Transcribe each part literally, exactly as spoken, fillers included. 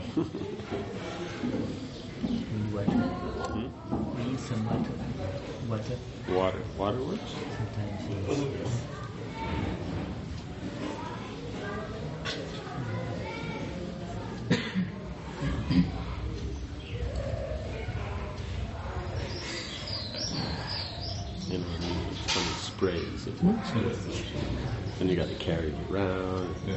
water. Hmm? We use some water. Water. Water. Water works? Sometimes yes. You know, I mean, it's when it sprays, it works. And you got to carry it around. Yeah.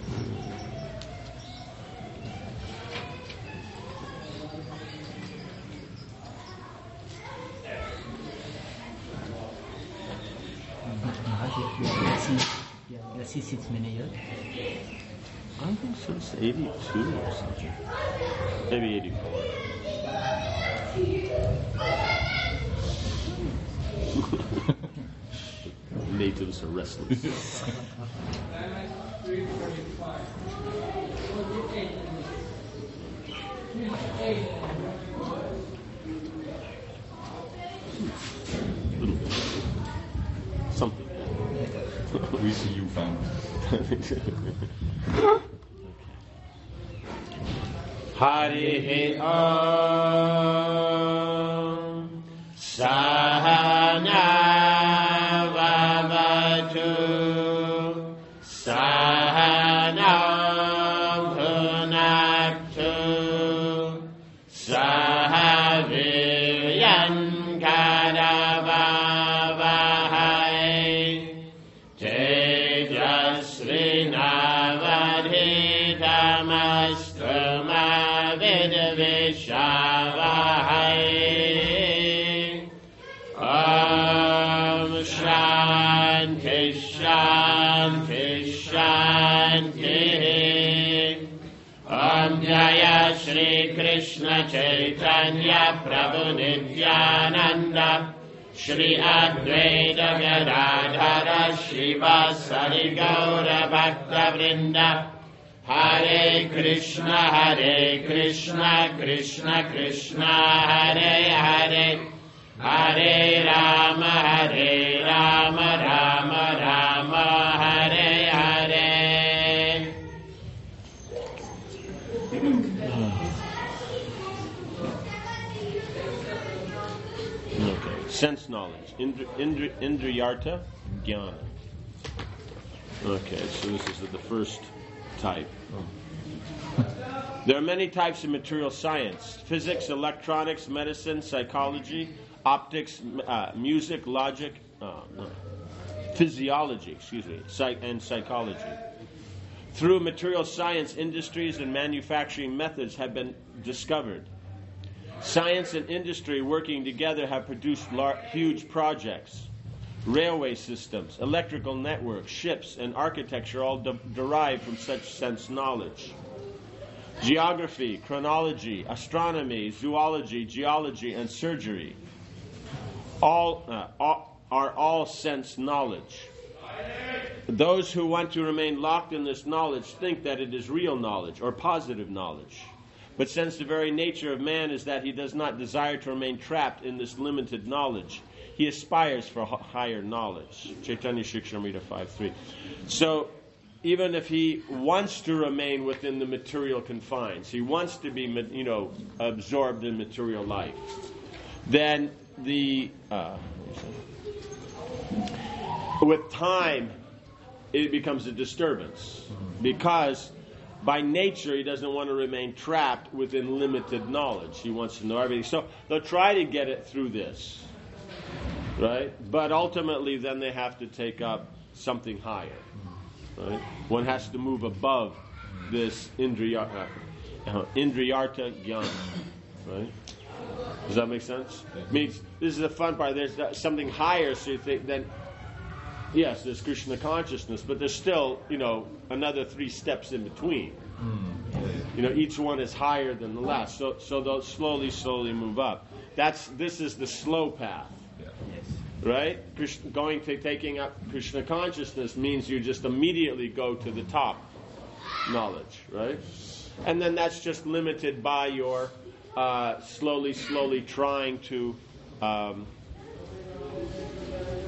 Glasses since many years. I think since eighty-two or something. Maybe eighty-four. Natives are restless. Little bit. Something. We see you found. Harihi Om Sahana Vavatu Sahanam Bhunaktu Sahaviryan Karavavahai Tejasvinavadhitamastu Vidvishavahai. Om Shanti Shanti Shanti. Om Jaya Shri Krishna Chaitanya Prabhu Nityananda Shri Advaita Gadadhara Shivasari Gaura Bhakta Vrinda. Hare Krishna Hare Krishna Krishna Krishna Hare Hare Hare Rama Hare Rama Rama Rama Hare Hare. Okay, sense knowledge. Indri, indri, indriyartha jnana. Okay, so this is the first type. There are many types of material science: physics, electronics, medicine, psychology, optics, uh, music, logic, uh, no, physiology, excuse me, psych- and psychology. Through material science, industries and manufacturing methods have been discovered. Science and industry working together have produced lar- huge projects. Railway systems, electrical networks, ships, and architecture all de- derive from such sense knowledge. Geography, chronology, astronomy, zoology, geology, and surgery all, uh, all are all sense knowledge. Those who want to remain locked in this knowledge think that it is real knowledge or positive knowledge. But since the very nature of man is that he does not desire to remain trapped in this limited knowledge, he aspires for higher knowledge. Chaitanya Shikshamrita five three. So, even if he wants to remain within the material confines, he wants to be, you know, absorbed in material life, then the uh, with time it becomes a disturbance, because by nature he doesn't want to remain trapped within limited knowledge. He wants to know everything. So they'll try to get it through this. Right? But ultimately then they have to take up something higher. Right? One has to move above this indriya, uh, indriyartha jnana. Right? Does that make sense? It means this is the fun part. There's something higher, so you think then, yes, there's Krishna consciousness, but there's still, you know, another three steps in between. You know, each one is higher than the last. So so they'll slowly, slowly move up. That's this is the slow path. Right? Krishna, going to taking up Krishna consciousness means you just immediately go to the top knowledge, right? And then that's just limited by your uh, slowly, slowly trying to um,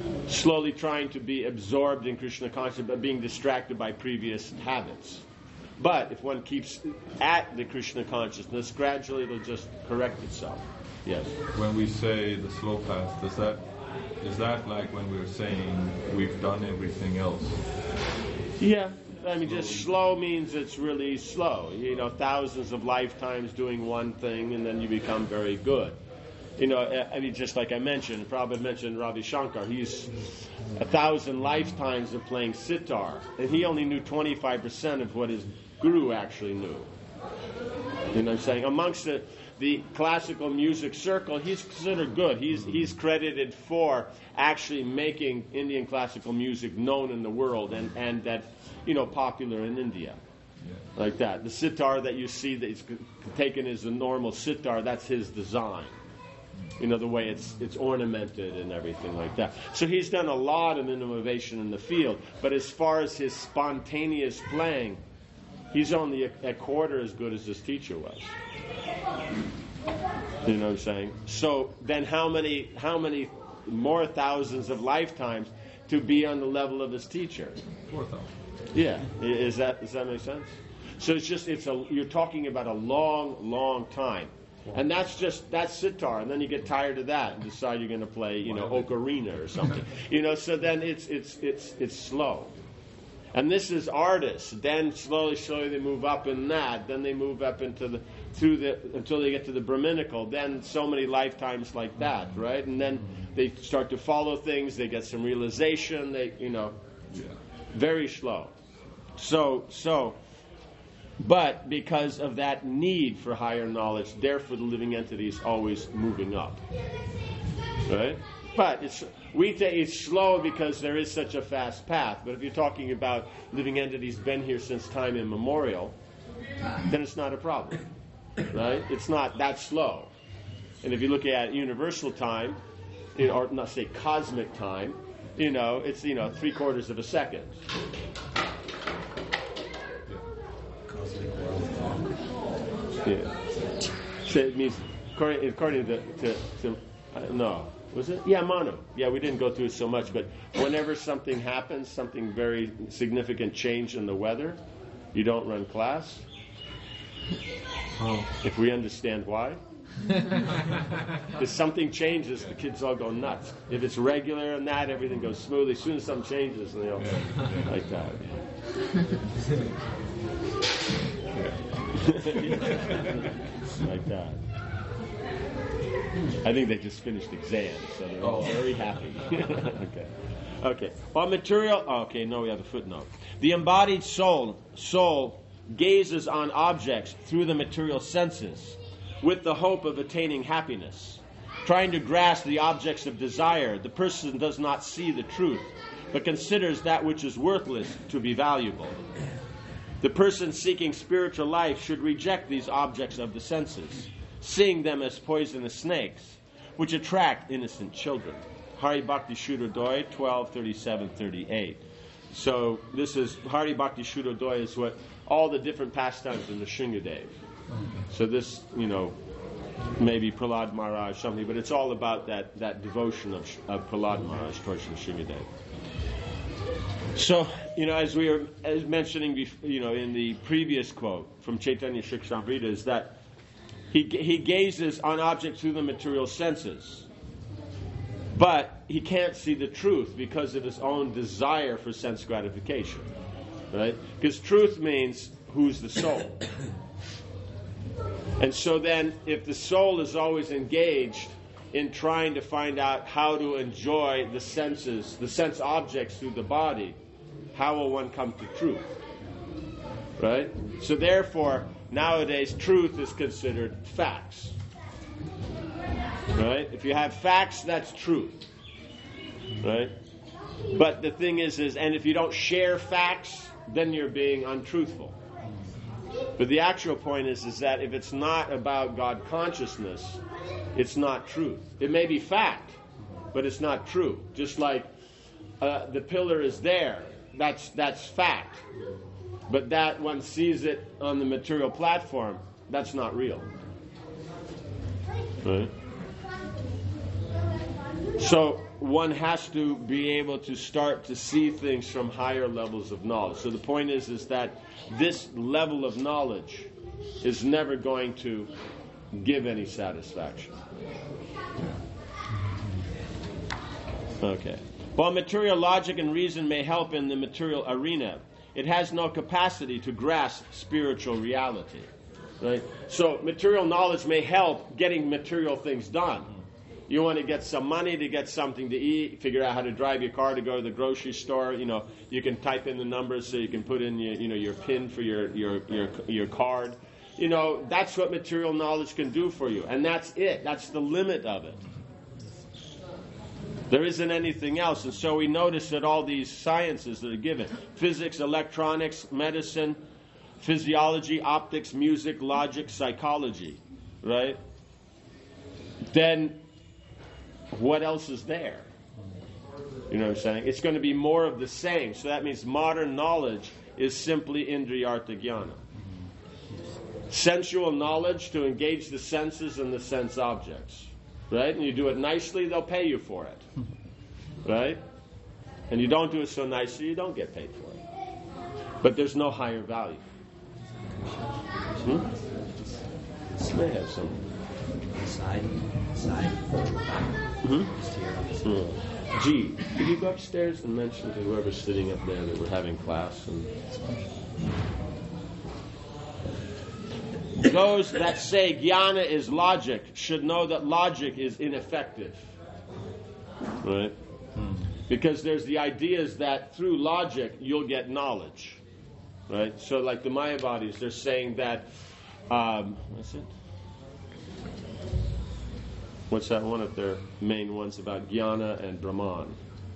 slowly trying to be absorbed in Krishna consciousness, but being distracted by previous habits. But if one keeps at the Krishna consciousness, gradually it'll just correct itself. Yes. When we say the slow path, does that is that like when we're saying we've done everything else? Yeah. I mean, just slow means it's really slow. You know, thousands of lifetimes doing one thing, and then you become very good. You know, I mean, just like I mentioned, Prabhupada mentioned Ravi Shankar. He's a thousand lifetimes of playing sitar, and he only knew twenty-five percent of what his guru actually knew. You know what I'm saying? Amongst the, the classical music circle, he's considered good. He's he's credited for actually making Indian classical music known in the world, and, and that, you know, popular in India. Yeah. Like that. The sitar that you see that is taken as a normal sitar, that's his design. You know, the way it's it's ornamented and everything like that. So he's done a lot of innovation in the field, but as far as his spontaneous playing, he's only a, a quarter as good as his teacher was. You know what I'm saying? So then how many how many more thousands of lifetimes to be on the level of his teacher? Four thousand. Yeah. Is that does that make sense? So it's just it's a you're talking about a long, long time. And that's just that's sitar, and then you get tired of that and decide you're going to play, you know, ocarina or something, you know. So then it's it's it's it's slow, and this is artists. Then slowly, slowly they move up in that. Then they move up into the through the until they get to the Brahminical. Then so many lifetimes like that, right? And then they start to follow things. They get some realization. They, you know, very slow. So so. But because of that need for higher knowledge, therefore the living entity is always moving up. Right? But it's, we think it's slow because there is such a fast path. But if you're talking about living entities been here since time immemorial, then it's not a problem. Right? It's not that slow. And if you look at universal time, or not say cosmic time, you know, it's, you know, three quarters of a second. Yeah. So it means, according, according to, to, to uh, no, was it? Yeah, Manu. Yeah, we didn't go through it so much, but whenever something happens, something very significant change in the weather, you don't run class. Oh. If we understand why. If something changes, the kids all go nuts. If it's regular and that, everything goes smoothly. As soon as something changes, they all like that. Like that. I think they just finished exams, so they're all very happy. Okay. Okay. On material. Oh, okay. No, we have a footnote. The embodied soul, soul gazes on objects through the material senses, with the hope of attaining happiness. Trying to grasp the objects of desire, the person does not see the truth, but considers that which is worthless to be valuable. The person seeking spiritual life should reject these objects of the senses, seeing them as poisonous snakes, which attract innocent children. Hari Bhakti Shuddhodaya twelve thirty-seven thirty-eight. So this is Hari Bhakti Shuddhodaya is what all the different pastimes in the Shringadev. So this, you know, maybe Prahlad Maharaj something, but it's all about that, that devotion of, of Prahlad Maharaj towards the Shringadev. So, you know, as we were as mentioning, you know, in the previous quote from Chaitanya Charitamrita, is that he he gazes on objects through the material senses, but he can't see the truth because of his own desire for sense gratification, right? Because truth means who's the soul. And so then, if the soul is always engaged in trying to find out how to enjoy the senses, the sense objects through the body, how will one come to truth? Right? So therefore, nowadays, truth is considered facts. Right? If you have facts, that's truth. Right? But the thing is, is, and if you don't share facts, then you're being untruthful. But the actual point is, is that if it's not about God consciousness, it's not truth. It may be fact, but it's not true. Just like uh, the pillar is there, that's that's fact. But that one sees it on the material platform, that's not real. Right? So one has to be able to start to see things from higher levels of knowledge. So the point is, is that this level of knowledge is never going to give any satisfaction. Okay. While material logic and reason may help in the material arena, it has no capacity to grasp spiritual reality. Right? So material knowledge may help getting material things done. You want to get some money to get something to eat, figure out how to drive your car to go to the grocery store. You know, you can type in the numbers so you can put in your, you know, your PIN for your, your, your, your card. You know, that's what material knowledge can do for you. And that's it. That's the limit of it. There isn't anything else. And so we notice that all these sciences that are given, physics, electronics, medicine, physiology, optics, music, logic, psychology, right? Then what else is there? You know what I'm saying? It's going to be more of the same. So that means modern knowledge is simply indriyartha jnana. Sensual knowledge to engage the senses and the sense objects. Right? And you do it nicely, they'll pay you for it. Right? And you don't do it so nicely, you don't get paid for it. But there's no higher value. Hmm? This may have some. Side, side. Mm-hmm. Mm. Gee, could you go upstairs and mention to whoever's sitting up there that we're having class? And those that say jnana is logic should know that logic is ineffective. Right? Hmm. Because there's the ideas that through logic you'll get knowledge. Right? So like the Mayavadis, they're saying that, um, what's it? What's that one of their main ones about jnana and Brahman?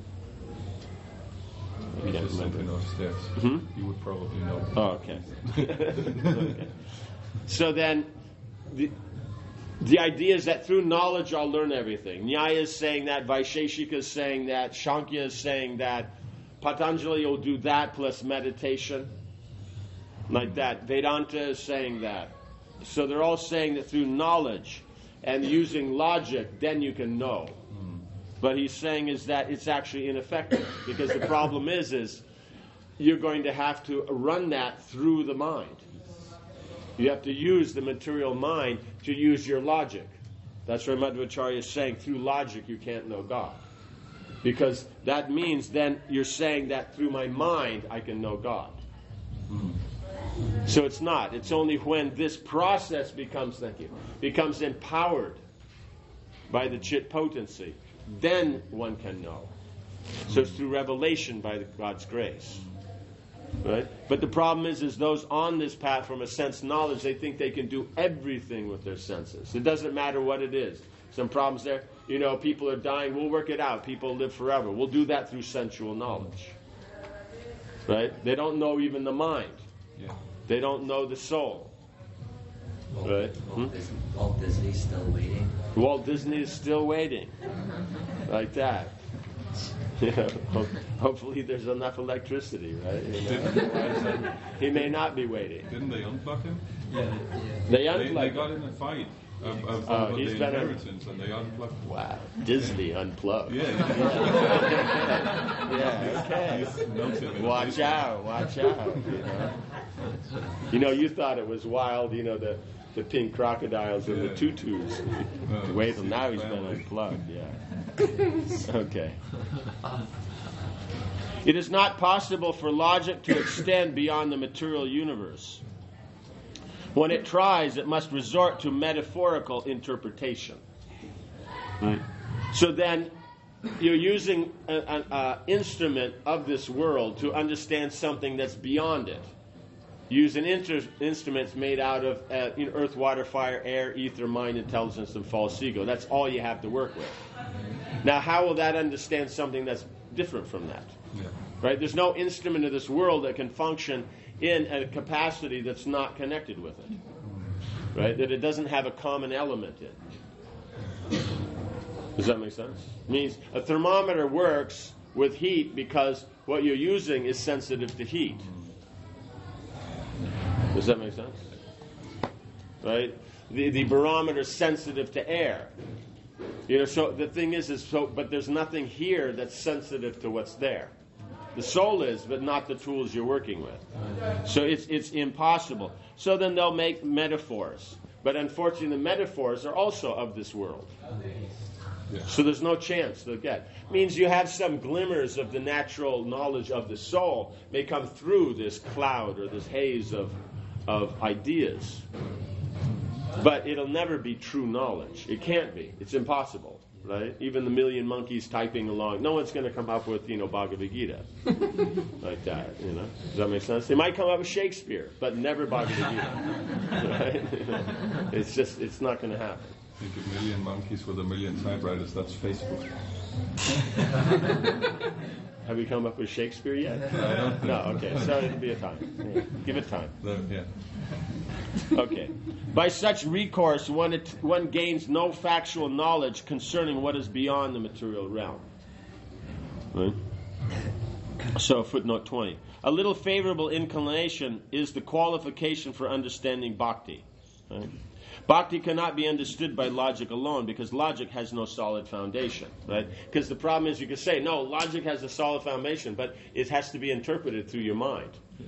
I can't remember. Upstairs. Hmm? You would probably know. Oh, okay. Okay. So then, the, the idea is that through knowledge I'll learn everything. Nyaya is saying that, Vaisheshika is saying that, Shankya is saying that, Patanjali will do that plus meditation, like that. Vedanta is saying that. So they're all saying that through knowledge and using logic, then you can know. But he's saying is that it's actually ineffective, because the problem is, is you're going to have to run that through the mind. You have to use the material mind to use your logic. That's why Madhvacharya is saying through logic you can't know God. Because that means then you're saying that through my mind I can know God. So it's not. It's only when this process becomes, thank you, becomes empowered by the chit potency, then one can know. So it's through revelation by the, God's grace. Right? But the problem is, is those on this path from a sense knowledge, they think they can do everything with their senses. It doesn't matter what it is. Some problems there. You know, people are dying. We'll work it out. People live forever. We'll do that through sensual knowledge. Right? They don't know even the mind. Yeah. They don't know the soul. Walt, Right? Walt, Hmm? Disney, Walt Disney's still waiting. Walt Disney is still waiting. Like that. You know, ho- hopefully there's enough electricity, right? You know? He may not be waiting. Didn't they unplug him? Yeah, They They, unplugged they him. got in a fight of, of, Oh, over he's the been a- inheritance, and they unplugged him. Wow, Disney unplugged. Yeah. Yeah, okay. He's melting in Watch the out, watch out. You know? You know, you thought it was wild, you know, the, the pink crocodiles and the Yeah. tutus. Oh, Wait till now he's been family. unplugged, yeah. Okay. It is not possible for logic to extend beyond the material universe. When it tries, it must resort to metaphorical interpretation. Right? So then, you're using an instrument of this world to understand something that's beyond it. Use an inter- instrument made out of uh, you know, earth, water, fire, air, ether, mind, intelligence, and false ego. That's all you have to work with. Now, how will that understand something that's different from that? Yeah. Right? There's no instrument of this world that can function in a capacity that's not connected with it. Right? That it doesn't have a common element in. Does that make sense? It means a thermometer works with heat because what you're using is sensitive to heat. Does that make sense? Right? The, the barometer is sensitive to air. You know, so the thing is, is so, but there's nothing here that's sensitive to what's there. The soul is, but not the tools you're working with. So it's it's impossible. So then they'll make metaphors. But unfortunately, the metaphors are also of this world. So there's no chance they'll get. Means you have some glimmers of the natural knowledge of the soul may come through this cloud or this haze of of ideas. But it'll never be true knowledge. It can't be. It's impossible, right? Even the million monkeys typing along, no one's going to come up with, you know, Bhagavad Gita like that, you know. Does that make sense? They might come up with Shakespeare, but never Bhagavad Gita, right? It's just, it's not going to happen. I think a million monkeys with a million typewriters, that's Facebook. Have we come up with Shakespeare yet? I don't think No, okay, so it'll be a time. Yeah. Give it time. so. Yeah. Okay. By such recourse, one, it, one gains no factual knowledge concerning what is beyond the material realm. Right? So, footnote twenty. A little favorable inclination is the qualification for understanding bhakti. Right? Bhakti cannot be understood by logic alone because logic has no solid foundation, right? Because the problem is you can say, no, logic has a solid foundation, but it has to be interpreted through your mind. Yeah.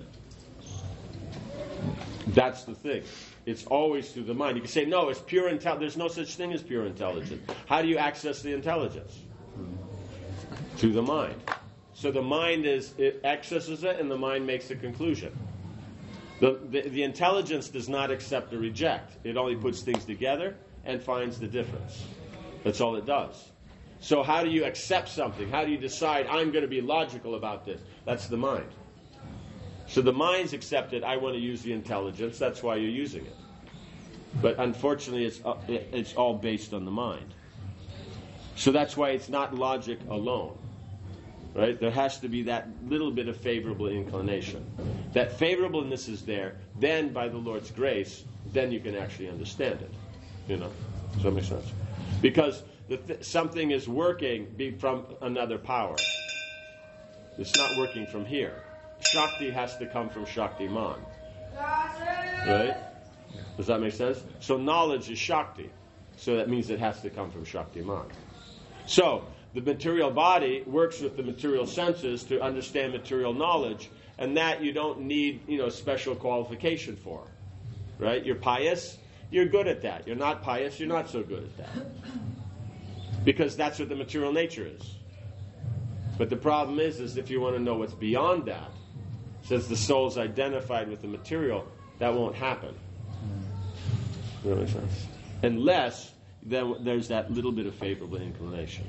That's the thing. It's always through the mind. You can say, no, it's pure intelligence. There's no such thing as pure intelligence. How do you access the intelligence? Through the mind. So the mind is, it accesses it and the mind makes a conclusion. The, the, the intelligence does not accept or reject. It only puts things together and finds the difference. That's all it does. So how do you accept something? How do you decide, I'm going to be logical about this? That's the mind. So the mind's accepted, I want to use the intelligence. That's why you're using it. But unfortunately, it's, uh, it's all based on the mind. So that's why it's not logic alone. Right? There has to be that little bit of favorable inclination. That favorableness is there, then by the Lord's grace, then you can actually understand it. You know? Does that make sense? Because the th- something is working be from another power. It's not working from here. Shakti has to come from Shaktiman. Right? Does that make sense? So knowledge is Shakti. So that means it has to come from Shaktiman. So, the material body works with the material senses to understand material knowledge, and that you don't need, you know, special qualification for. Right? You're pious, you're good at that. You're not pious, you're not so good at that. Because that's what the material nature is. But the problem is, is if you want to know what's beyond that, since the soul's identified with the material, that won't happen. Does that make sense? Unless then there's that little bit of favorable inclination.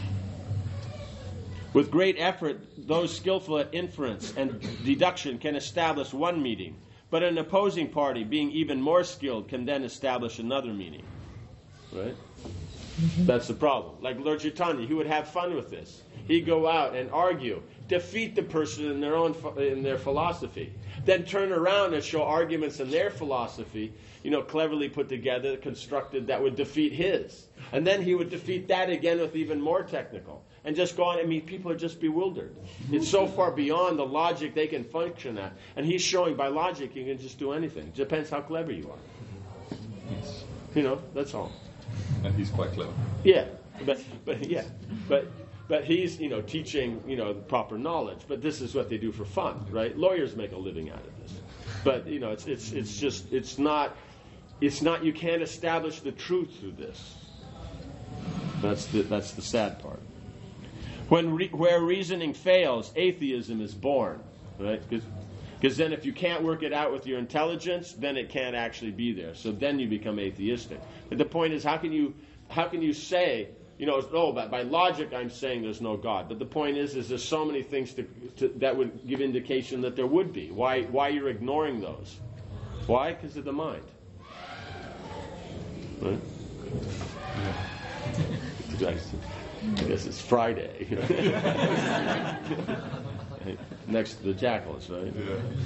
With great effort, those skillful at inference and deduction can establish one meaning, but an opposing party, being even more skilled, can then establish another meaning. Right? That's the problem. Like Lord Chaitanya, he would have fun with this. He'd go out and argue, defeat the person in their own in their philosophy, then turn around and show arguments in their philosophy, you know, cleverly put together, constructed, that would defeat his. And then he would defeat that again with even more technical. And just go on. I mean, people are just bewildered. It's so far beyond the logic they can function at. And he's showing by logic you can just do anything. It depends how clever you are. Yes. You know, that's all. And he's quite clever. Yeah, but but yeah, but but he's, you know, teaching, you know, the proper knowledge. But this is what they do for fun, right? Lawyers make a living out of this. But you know, it's it's it's just it's not it's not you can't establish the truth through this. That's the that's the sad part. When re- where reasoning fails, atheism is born, right? Because then if you can't work it out with your intelligence, then it can't actually be there. So then you become atheistic. But the point is, how can you how can you say, you know, oh, by, by logic I'm saying there's no God. But the point is, is there's so many things to, to, that would give indication that there would be. Why why you're ignoring those? Why? Because of the mind. Right? Yeah. I guess it's Friday. Next to the jackals, right?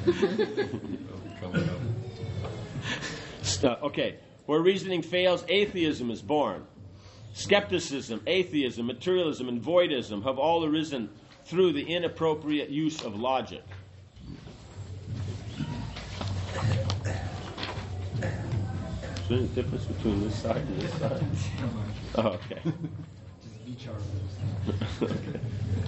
Yeah. uh, okay. Where reasoning fails, atheism is born. Skepticism, atheism, materialism, and voidism have all arisen through the inappropriate use of logic. Is there any difference between this side and this side? Oh, okay. Just be Charles. Okay.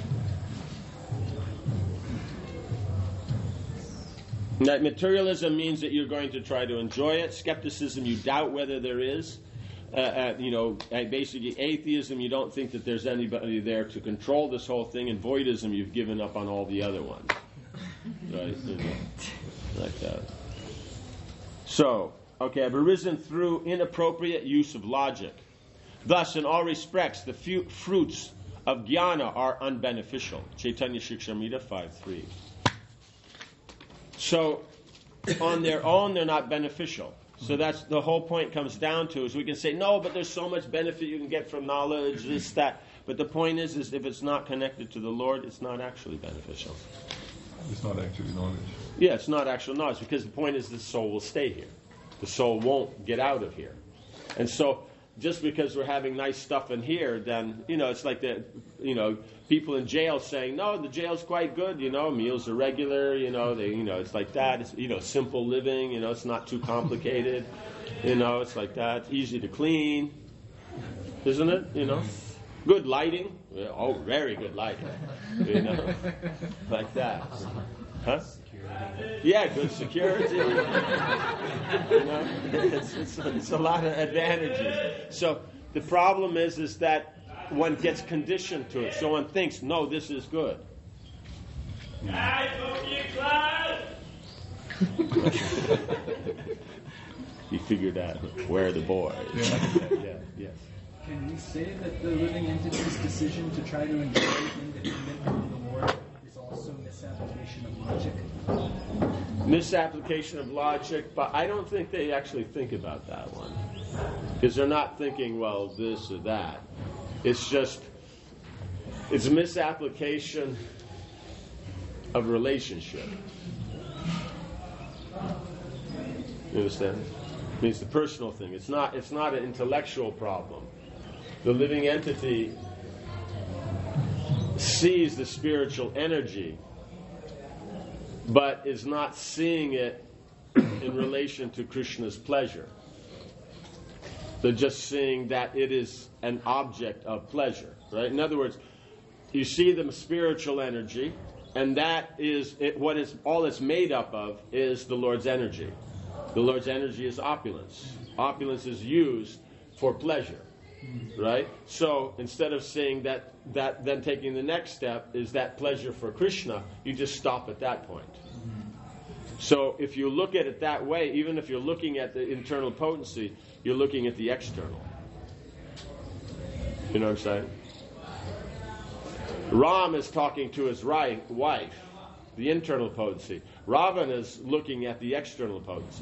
That materialism means that you're going to try to enjoy it. Skepticism, you doubt whether there is. Uh, uh, you know, uh, basically atheism, you don't think that there's anybody there to control this whole thing. And voidism, you've given up on all the other ones. Right? You know, like that. So, okay, I've arisen through inappropriate use of logic. Thus, in all respects, the few fruits of jnana are unbeneficial. Chaitanya Shikshamrita five three. So, on their own, they're not beneficial. So that's the whole point comes down to is we can say, no, but there's so much benefit you can get from knowledge, this, that. But the point is, is if it's not connected to the Lord, it's not actually beneficial. It's not actually knowledge. Yeah, it's not actual knowledge, because the point is the soul will stay here. The soul won't get out of here. And so, just because we're having nice stuff in here, then, you know, it's like the, you know, people in jail saying, no, the jail's quite good, you know, meals are regular, you know, they, you know, it's like that, it's, you know, simple living, you know, it's not too complicated, you know, it's like that, easy to clean, isn't it, you know? Good lighting, oh, very good lighting, you know, like that. Huh? Yeah, good security. You know, it's, it's, it's a lot of advantages. So the problem is, is that one gets conditioned to it. So one thinks, no, this is good. He figured out where the boy is. Yeah, yes. Can we say that the living entity's decision to try to enjoy independent from the Lord is also misapplication of logic? Misapplication of logic, but I don't think they actually think about that one. Because they're not thinking, well, this or that. It's just, it's a misapplication of relationship. You understand? I mean, it's the personal thing. It's not, it's not an intellectual problem. The living entity sees the spiritual energy, but is not seeing it in relation to Krishna's pleasure. They're just seeing that it is an object of pleasure, right? In other words, you see the spiritual energy, and that is it, what is all it's made up of is the Lord's energy. The Lord's energy is opulence. Opulence is used for pleasure, right? So instead of saying that, that then taking the next step is that pleasure for Krishna, you just stop at that point. So if you look at it that way, even if you're looking at the internal potency, you're looking at the external. You know what I'm saying? Ram is talking to his ri- wife, the internal potency. Ravana is looking at the external potency.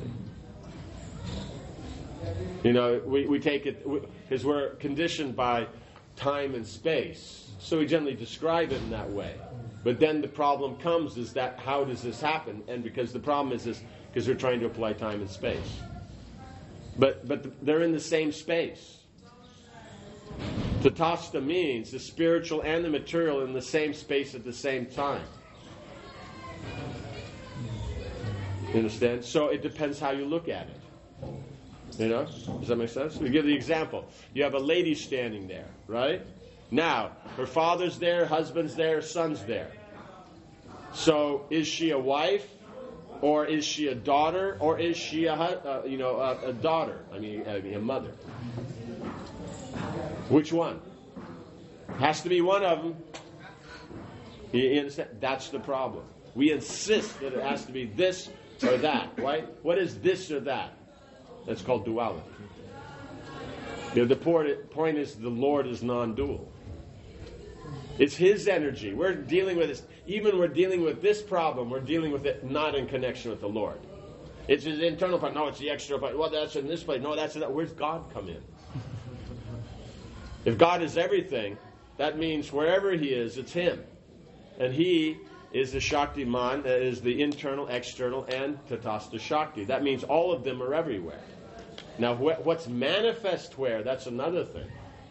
You know, we, we take it, because we, we're conditioned by time and space, so we generally describe it in that way. But then the problem comes is that how does this happen? And because the problem is this, because we're trying to apply time and space. But but the, they're in the same space. Tatastha means the spiritual and the material in the same space at the same time. You understand? So it depends how you look at it. You know? Does that make sense? We give the example. You have a lady standing there, right? Now, her father's there, husband's there, son's there. So, is she a wife, or is she a daughter, or is she a uh, you know a, a daughter? I mean, I mean, a mother. Which one? Has to be one of them. You, you understand? That's the problem. We insist that it has to be this or that, right? What is this or that? That's called duality. You know, the point is the Lord is non-dual. It's His energy. We're dealing with this. Even we're dealing with this problem, we're dealing with it not in connection with the Lord. It's His internal part. No, it's the external part. Well, that's in this place. No, that's in that. Where's God come in? If God is everything, that means wherever He is, it's Him. And He is the Shaktiman, that is the internal, external, and Tatastha Shakti. That means all of them are everywhere. Now, wh- what's manifest where, that's another thing.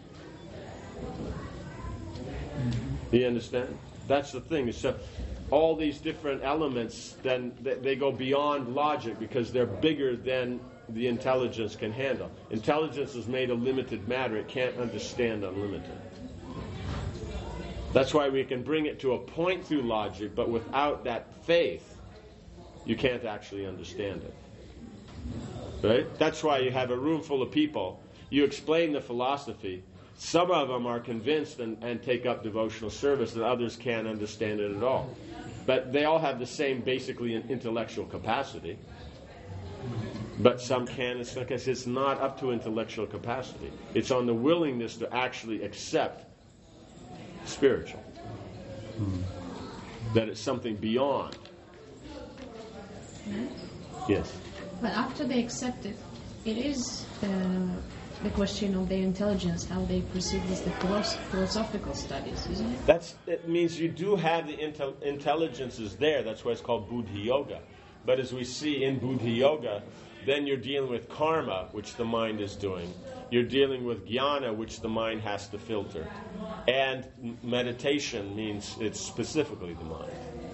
You understand? That's the thing. So all these different elements, then they, they go beyond logic because they're bigger than the intelligence can handle. Intelligence is made of limited matter. It can't understand unlimited. That's why we can bring it to a point through logic, but without that faith, you can't actually understand it. Right? That's why you have a room full of people. You explain the philosophy. Some of them are convinced and, and take up devotional service, and others can't understand it at all. But they all have the same, basically, intellectual capacity. But some can. It's because it's not up to intellectual capacity. It's on the willingness to actually accept spiritual. Hmm. That it's something beyond. Hmm? Yes. But after they accept it, it is uh, the question of their intelligence, how they perceive this, the philosoph- philosophical studies, isn't it? That's, it means you do have the intel- intelligence is there. That's why it's called Buddhi Yoga. But as we see in Buddhi Yoga, then you're dealing with karma, which the mind is doing. You're dealing with jnana, which the mind has to filter. And meditation means it's specifically the mind.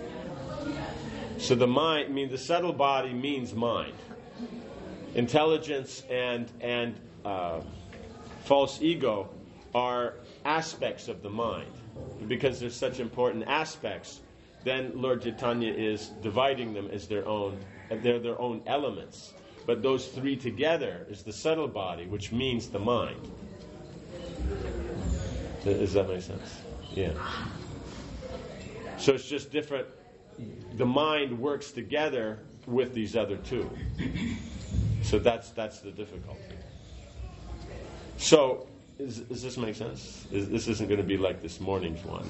So the mind, I mean, the subtle body means mind. Intelligence and and uh, false ego are aspects of the mind. Because they're such important aspects, then Lord Chaitanya is dividing them as their own, they're their own elements. But those three together is the subtle body, which means the mind. Does that make sense? Yeah. So it's just different. The mind works together with these other two. So that's that's the difficulty. So, is, does this make sense? Is, this isn't going to be like this morning's one.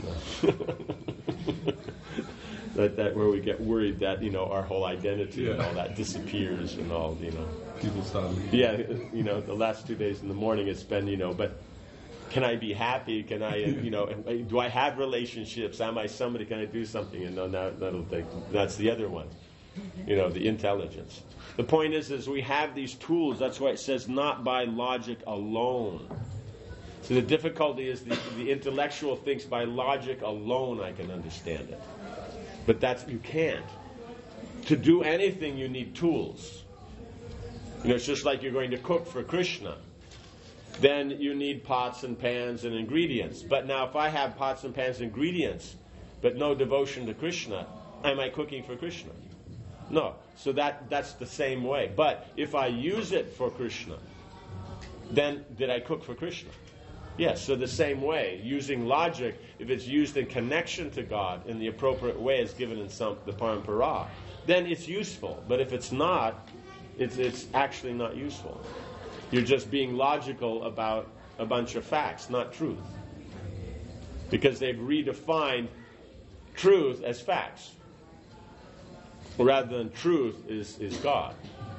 that that where we get worried that, you know, our whole identity yeah. and all that disappears and all, you know. People start leaving. Yeah, you know, the last two days in the morning it's been, you know, but can I be happy? Can I, you know, do I have relationships? Am I somebody? Can I do something? And no, that, that'll take, that's the other one, you know, the intelligence. The point is, is we have these tools. That's why it says not by logic alone. So the difficulty is the, the intellectual thinks by logic alone I can understand it. But that's, you can't. To do anything you need tools. You know, it's just like you're going to cook for Krishna. Then you need pots and pans and ingredients. But now if I have pots and pans and ingredients, but no devotion to Krishna, am I cooking for Krishna? No. So that that's the same way. But if I use it for Krishna, then did I cook for Krishna? Yes, so the same way, using logic, if it's used in connection to God in the appropriate way as given in some the parampara, then it's useful. But if it's not, it's it's actually not useful. You're just being logical about a bunch of facts, not truth. Because they've redefined truth as facts. Rather than truth is, is God.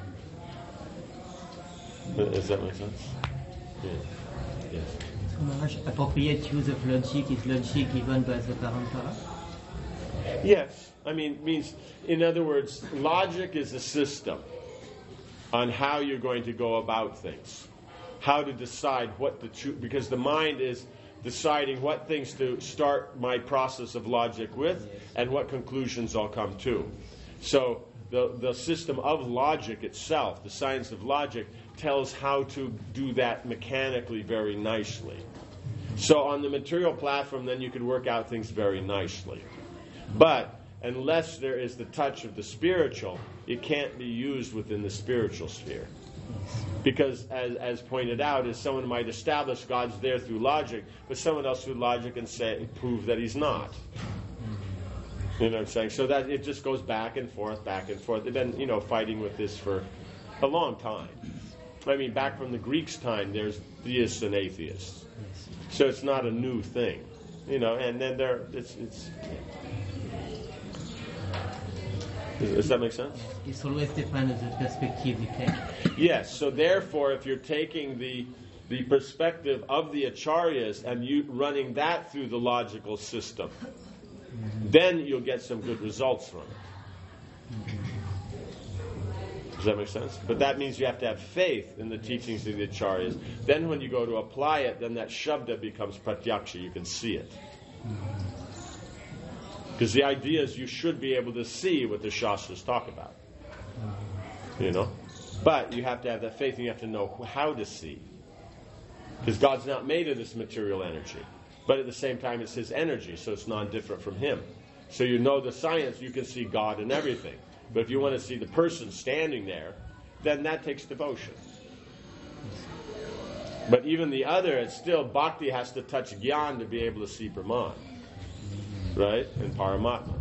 Does that make sense? Yeah. Yes. So Maharaj, appropriate use of logic is logic given by the parampara? Yes. I mean, it means, in other words, logic is a system on how you're going to go about things. How to decide what to choose. Because the mind is deciding what things to start my process of logic with and what conclusions I'll come to. So the, the system of logic itself, the science of logic, tells how to do that mechanically very nicely. So on the material platform, then you can work out things very nicely. But unless there is the touch of the spiritual, it can't be used within the spiritual sphere. Because, as, as pointed out, is someone might establish God's there through logic, but someone else through logic can say, prove that He's not. You know what I'm saying? So that it just goes back and forth, back and forth. They've been, you know, fighting with this for a long time. I mean, back from the Greeks' time, there's theists and atheists. So it's not a new thing, you know. And then there, it's, it's. Does, does that make sense? It's always depends on the perspective you take. Yes. So therefore, if you're taking the the perspective of the acharyas and you running that through the logical system, then you'll get some good results from it. Does that make sense? But that means you have to have faith in the teachings of the acharyas. Then when you go to apply it, then that shabda becomes pratyaksha. You can see it. Because the idea is you should be able to see what the shastras talk about. You know? But you have to have that faith, and you have to know how to see. Because God's not made of this material energy. But at the same time, it's His energy, so it's non-different from Him. So you know the science, you can see God in everything. But if you want to see the person standing there, then that takes devotion. But even the other, it's still, bhakti has to touch Gyan to be able to see Brahman. Right? And Paramatma.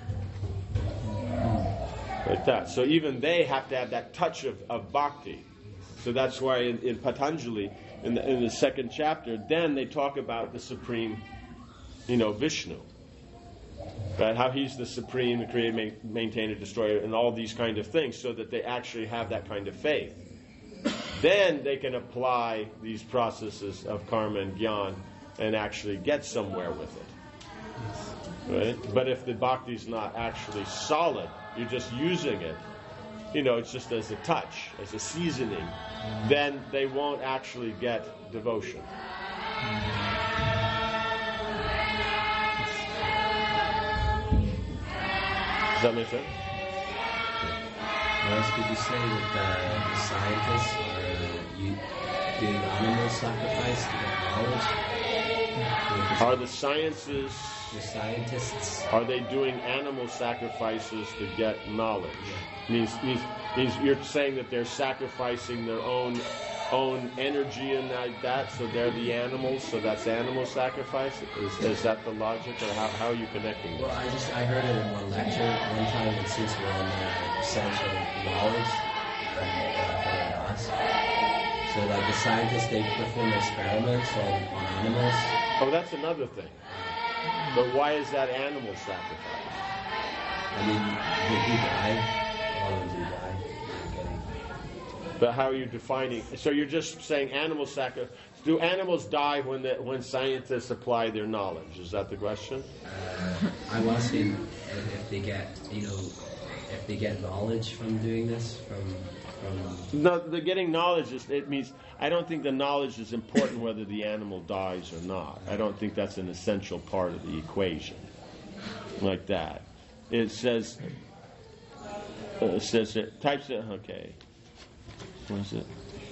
Like that. So even they have to have that touch of, of bhakti. So that's why in, in Patanjali, in the, in the second chapter, then they talk about the supreme, you know, Vishnu. Right? How he's the supreme, the creator, maintainer, destroyer, and all these kind of things, so that they actually have that kind of faith. Then they can apply these processes of karma and gyan and actually get somewhere with it. Right? But if the bhakti is not actually solid, you're just using it, you know, it's just as a touch, as a seasoning, then they won't actually get devotion. Does that make sense? What else could you say that the, the scientists are uh, you, doing animal sacrifice to get knowledge? Are the sciences, The scientists, are they doing animal sacrifices to get knowledge? Means, means, means you're saying that they're sacrificing their own own energy and like that, so they're the animals, so that's animal sacrifice? Is, is that the logic, or how, how are you connecting well, this? I just I heard it in one lecture one time, and since we're on the essential knowledge from uh, us, so like the scientists, they perform experiments on, on animals. Oh, that's another thing. But why is that animal sacrifice? I mean, they do die. A lot of them do die. But how are you defining? So you're just saying animal sacrifice. Do animals die when the, when scientists apply their knowledge? Is that the question? Uh, I was asking if, if they get, you know, if they get knowledge from doing this, from from. No, the getting knowledge is, it means, I don't think the knowledge is important whether the animal dies or not. I don't think that's an essential part of the equation. Like that. It says, uh, it says, it types it, okay. What is it?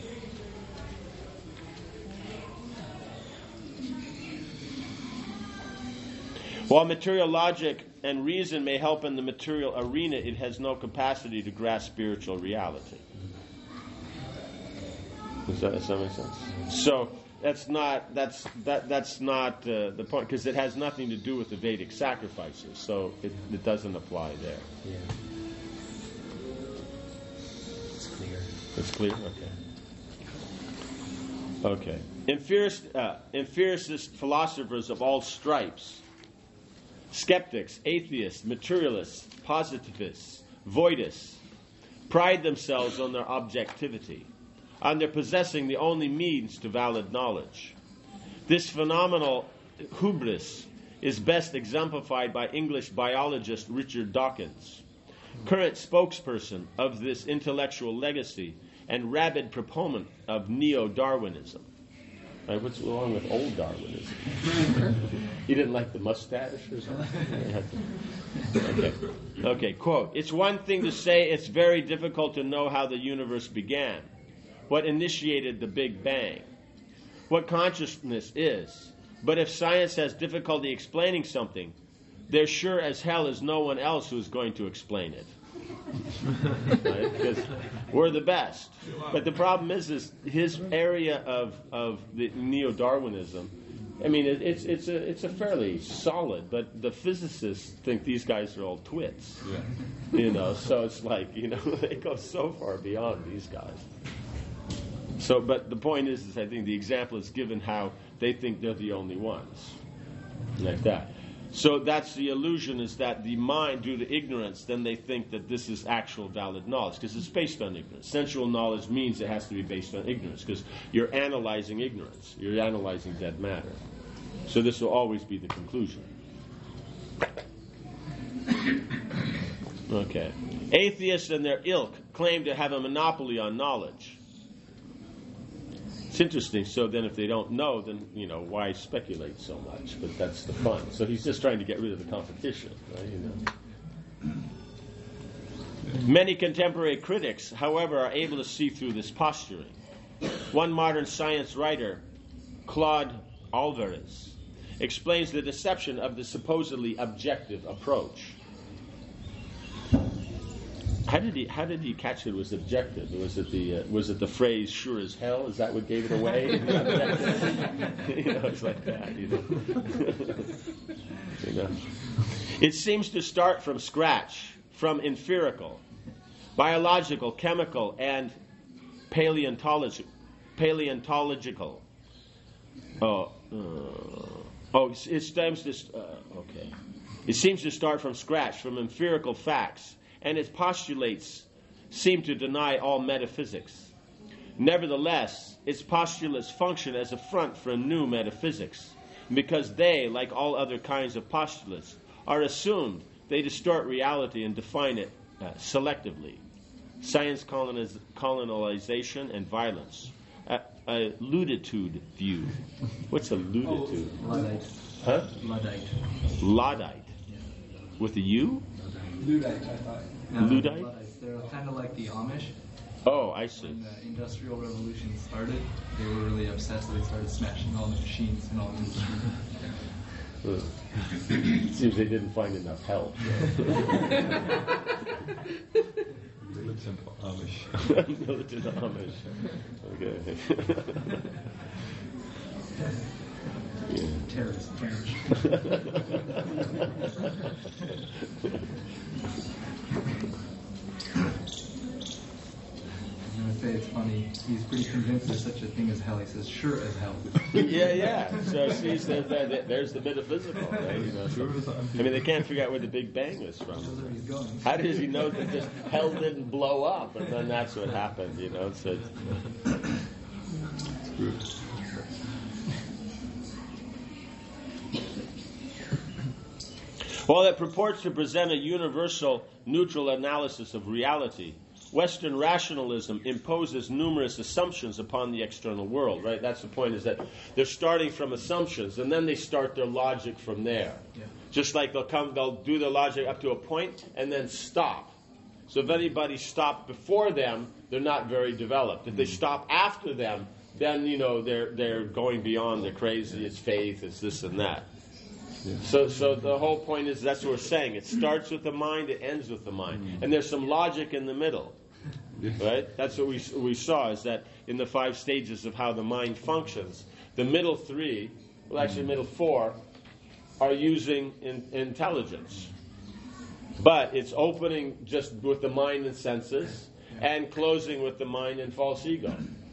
While material logic and reason may help in the material arena, it has no capacity to grasp spiritual reality. Does that, does that make sense? So that's not that's that that's not uh, the point, because it has nothing to do with the Vedic sacrifices. So it, it doesn't apply there. Yeah. It's clear. It's clear? Okay. Okay. Empiricist, uh, empiricist philosophers of all stripes, skeptics, atheists, materialists, positivists, voidists, pride themselves on their objectivity, on their possessing the only means to valid knowledge. This phenomenal hubris is best exemplified by English biologist Richard Dawkins, current spokesperson of this intellectual legacy and rabid proponent of neo-Darwinism. Right, what's wrong with old Darwinism? He didn't like the mustache or something? Okay. Okay, quote, "It's one thing to say it's very difficult to know how the universe began, what initiated the Big Bang, what consciousness is. But if science has difficulty explaining something, there sure as hell is no one else who's going to explain it." Right? Because we're the best. But the problem is, is his area of, of the neo-Darwinism, I mean, it, it's it's a it's a fairly solid, but the physicists think these guys are all twits. Yeah. You know, so it's like, you know, they go so far beyond these guys. So, but the point is, is I think the example is given how they think they're the only ones. Like that. So that's the illusion, is that the mind, due to ignorance, then they think that this is actual valid knowledge, because it's based on ignorance. Sensual knowledge means it has to be based on ignorance, because you're analyzing ignorance. You're analyzing dead matter. So this will always be the conclusion. Okay. Atheists and their ilk claim to have a monopoly on knowledge. It's interesting. So then if they don't know, then, you know, why speculate so much? But that's the fun. So he's just trying to get rid of the competition, right? You know. Many contemporary critics, however, are able to see through this posturing. One modern science writer, Claude Alvarez, explains the deception of the supposedly objective approach. How did he? How did he catch it was objective? Was it the? Uh, was it the phrase "sure as hell"? Is that what gave it away? You know, it's like that. You know? You know? It seems to start from scratch, from empirical, biological, chemical, and paleontologi- paleontological. Oh, uh, oh, it, it stems to. Uh, okay, it seems to start from scratch, from empirical facts. And its postulates seem to deny all metaphysics. Nevertheless, its postulates function as a front for a new metaphysics. Because they, like all other kinds of postulates, are assumed, they distort reality and define it uh, selectively. Science coloniz- colonization and violence. A, a luditude view. What's a luditude? Oh, Luddite. Huh? Luddite. Luddite. Yeah. With a U? Luddite, I thought. No, Luddite? Luddites. They're kind of like the Amish. Oh, I see. When the Industrial Revolution started, they were really upset, so they started smashing all the machines and all the industry. Seems they didn't find enough help. Militant Amish. Militant Amish. Okay. Yeah. Terrorist. Terrorist. I'm going to say it's funny. He's pretty convinced there's such a thing as hell. He says, sure as hell. Yeah, yeah. So see, so that, there's the metaphysical, right? You know, so, I mean, they can't figure out where the Big Bang is from. Knows where he's going. How does he know that just hell didn't blow up, and then that's what happened? You know, so. While it purports to present a universal, neutral analysis of reality, Western rationalism imposes numerous assumptions upon the external world, right? That's the point, is that they're starting from assumptions, and then they start their logic from there. Yeah. Just like they'll come, they'll do their logic up to a point, and then stop. So if anybody stopped before them, they're not very developed. If they stop after them, then, you know, they're they're going beyond, they're crazy, it's faith, it's this and that. So, so the whole point is, that's what we're saying. It starts with the mind, it ends with the mind, and there's some logic in the middle, right? That's what we we saw, is that in the five stages of how the mind functions, the middle three, well, actually, middle four, are using in, intelligence, but it's opening just with the mind and senses, and closing with the mind and false ego.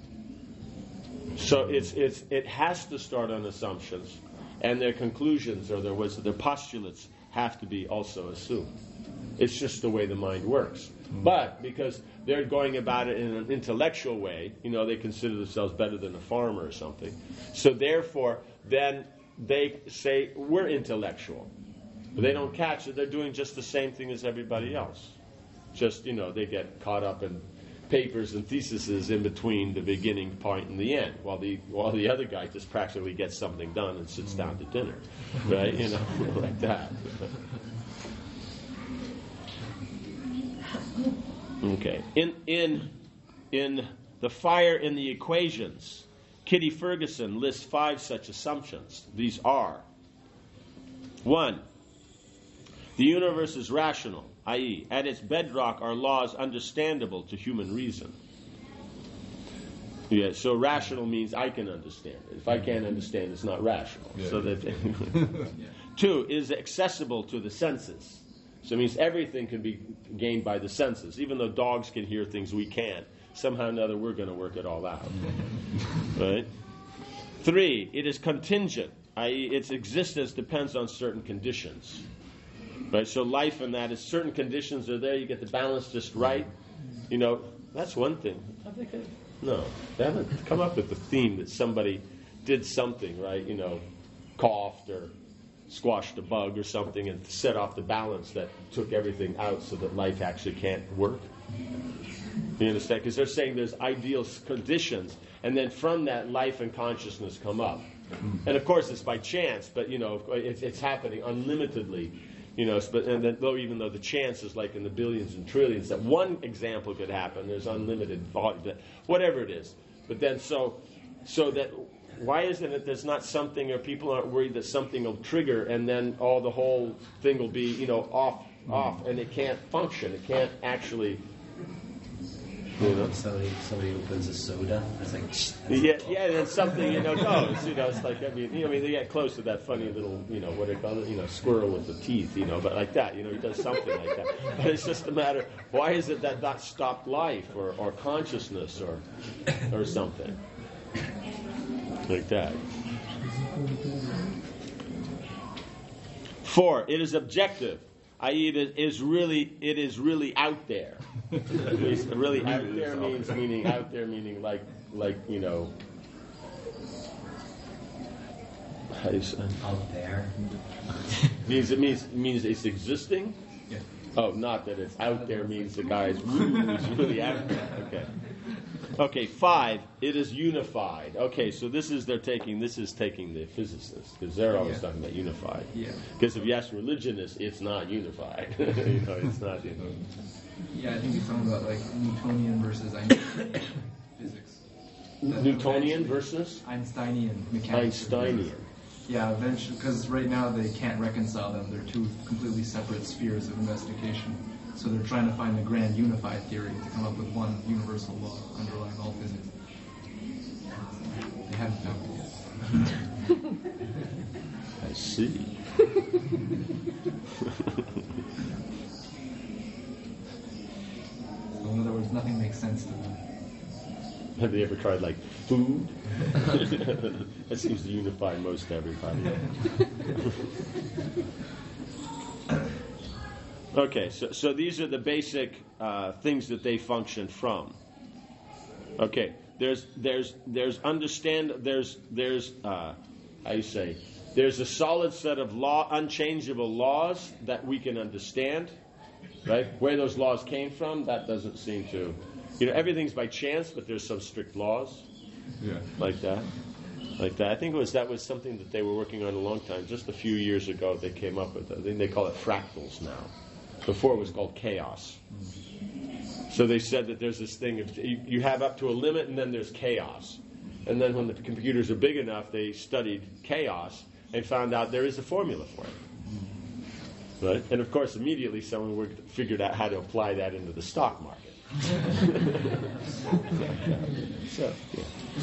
So it's it's it has to start on assumptions. And their conclusions or their, their postulates have to be also assumed. It's just the way the mind works. But because they're going about it in an intellectual way, you know, they consider themselves better than a farmer or something. So therefore, then they say, we're intellectual. But they don't catch it. They're doing just the same thing as everybody else. Just, you know, they get caught up in papers and theses in between the beginning point and the end, while the while the other guy just practically gets something done and sits down to dinner, right? You know, like that. Okay. In in in The Fire in the Equations, Kitty Ferguson lists five such assumptions. These are: one, the universe is rational, that is, at its bedrock are laws understandable to human reason. Yeah, so rational means I can understand it. If I can't understand, it's not rational. Yeah. So that two, is accessible to the senses. So it means everything can be gained by the senses. Even though dogs can hear things we can't, somehow or another we're going to work it all out. Right? Three, it is contingent, that is, its existence depends on certain conditions. Right, so life in that is certain conditions are there. You get the balance just right. You know, that's one thing. Have they could, no, they haven't come up with the theme that somebody did something, right? You know, coughed or squashed a bug or something and set off the balance that took everything out so that life actually can't work. You understand? Because they're saying there's ideal conditions, and then from that, life and consciousness come up. And of course, it's by chance, but you know, it's, it's happening unlimitedly. You know, but and then, though even though the chance is like in the billions and trillions that one example could happen, there's unlimited volume, whatever it is. But then so, so that why isn't it there's not something, or people aren't worried that something will trigger and then all the whole thing will be, you know, off, off, and it can't function. It can't actually. You know? Somebody, somebody opens a soda. It's like, yeah, yeah, and then something, you know, goes. You know, it's like, I mean, you know, I mean, they get close to that funny little, you know, what do they call it? You know, squirrel with the teeth, you know, but like that, you know, he does something like that. But it's just a matter, why is it that that stopped life or, or consciousness or or something like that? Four, it is objective, that is, it is really, it is really out there. Really out there means meaning out there meaning like like you know out there means it means means it's existing. Yeah. Oh, not that it's out there means the guy is really, really out there. Okay. Okay, five, it is unified. Okay, so this is they're taking this is taking the physicists because they're always Yeah. talking about unified. Yeah. Because if you ask religionists, it's not unified. you know, it's not. You know. Yeah, I think he's talking about like Newtonian versus Einsteinian physics. That Newtonian eventually- versus Einsteinian mechanics. Einsteinian. Yeah, eventually, because right now they can't reconcile them. They're two completely separate spheres of investigation. So they're trying to find the grand unified theory to come up with one universal law underlying all physics. They haven't found it yet. I see. So in other words, nothing makes sense to them. Have they ever tried like food? That seems to unify most everybody. Okay, so so these are the basic uh, things that they function from. Okay, there's there's there's understand there's there's uh, how you say there's a solid set of law unchangeable laws that we can understand, right? Where those laws came from, that doesn't seem to, you know, everything's by chance, but there's some strict laws. Yeah. Like that, like that. I think it was that was something that they were working on a long time. Just a few years ago, they came up with. I think they call it fractals now. Before it was called chaos. So they said that there's this thing of you, you have up to a limit, and then there's chaos. And then when the computers are big enough, they studied chaos and found out there is a formula for it. Right? And of course, immediately someone worked, figured out how to apply that into the stock market. So, yeah.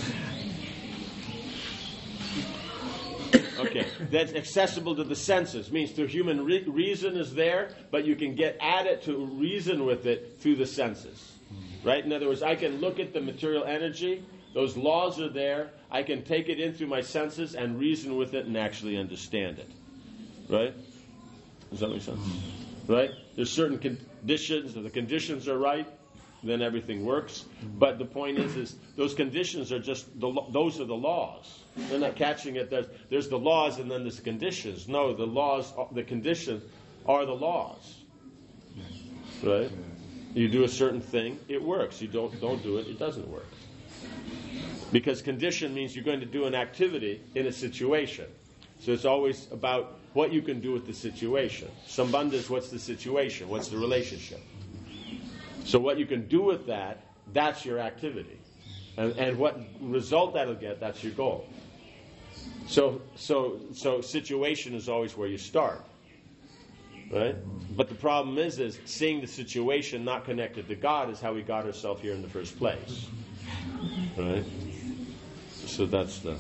Okay, that's accessible to the senses. Means the human re- reason is there, but you can get at it to reason with it through the senses. Right? In other words, I can look at the material energy. Those laws are there. I can take it in through my senses and reason with it and actually understand it. Right? Does that make sense? Right? There's certain conditions. If the conditions are right, then everything works. But the point is, is those conditions are just the lo- those are the laws. They're not catching it. There's, there's the laws and then there's the conditions. No, the laws, the conditions are the laws. Right? You do a certain thing, it works. You don't don't do it, it doesn't work. Because condition means you're going to do an activity in a situation. So it's always about what you can do with the situation. Sambandha is what's the situation? What's the relationship? So what you can do with that, that's your activity. And, and what result that'll get, that's your goal. So so so situation is always where you start. Right? But the problem is, is seeing the situation not connected to God is how we got ourselves here in the first place. Right? So that's the...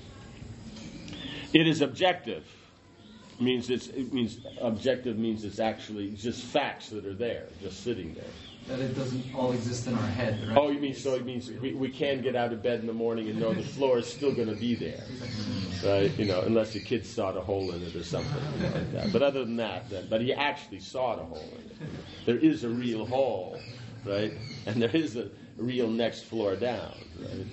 It is objective. Means it's, it means objective means it's actually just facts that are there, just sitting there. That it doesn't all exist in our head, right? Oh, you mean so it means we, we can get out of bed in the morning and know the floor is still going to be there, right? You know, unless your kid sawed a hole in it or something, you know, like that. But other than that, then, but he actually sawed a hole in it. There is a real hole, right? And there is a real next floor down, right?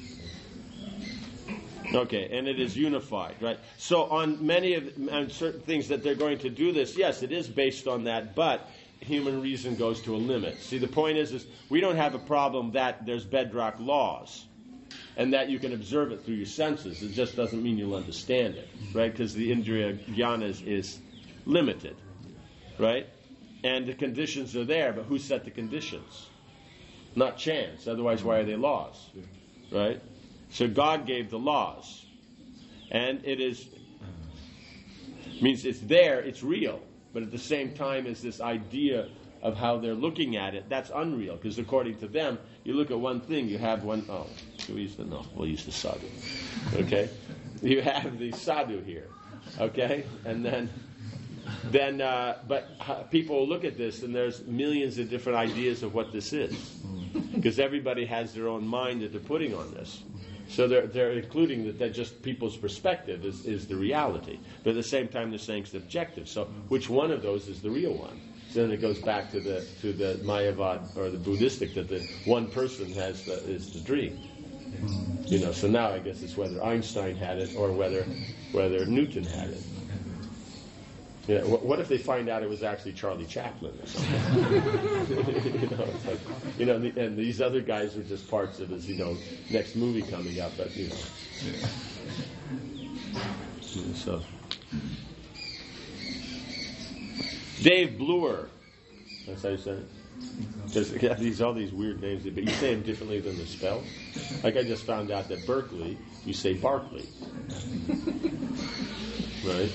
Okay, and it is unified, right? So on many of on certain things that they're going to do this, yes, it is based on that, but human reason goes to a limit. See, the point is, is we don't have a problem that there's bedrock laws and that you can observe it through your senses. It just doesn't mean you'll understand it, right? Because the indriya jnana is, is limited. right? And the conditions are there, but who set the conditions? Not chance. Otherwise, why are they laws? Right? So God gave the laws. And it is, means it's there, it's real. But at the same time as this idea of how they're looking at it, that's unreal. Because according to them, you look at one thing, you have one, oh, should we use the, no, we'll use the sadhu. Okay? You have the sadhu here. Okay? And then, then, uh, but uh, people will look at this and there's millions of different ideas of what this is. Because everybody has their own mind that they're putting on this. So they're, they're including that, that just people's perspective is, is the reality. But at the same time, they're saying it's objective. So which one of those is the real one? So then it goes back to the to the Mayavad or the Buddhistic, that the one person has the, is the dream. You know. So now I guess it's whether Einstein had it or whether whether Newton had it. Yeah, what if they find out it was actually Charlie Chaplin or something? you know, it's like, you know, and these other guys are just parts of his, you know, next movie coming up. But you know, yeah. So Dave Bloor, that's how you say it. There's yeah, these all these weird names, but you say them differently than they're spelled. Like I just found out that Berkeley, you say Barkley, right?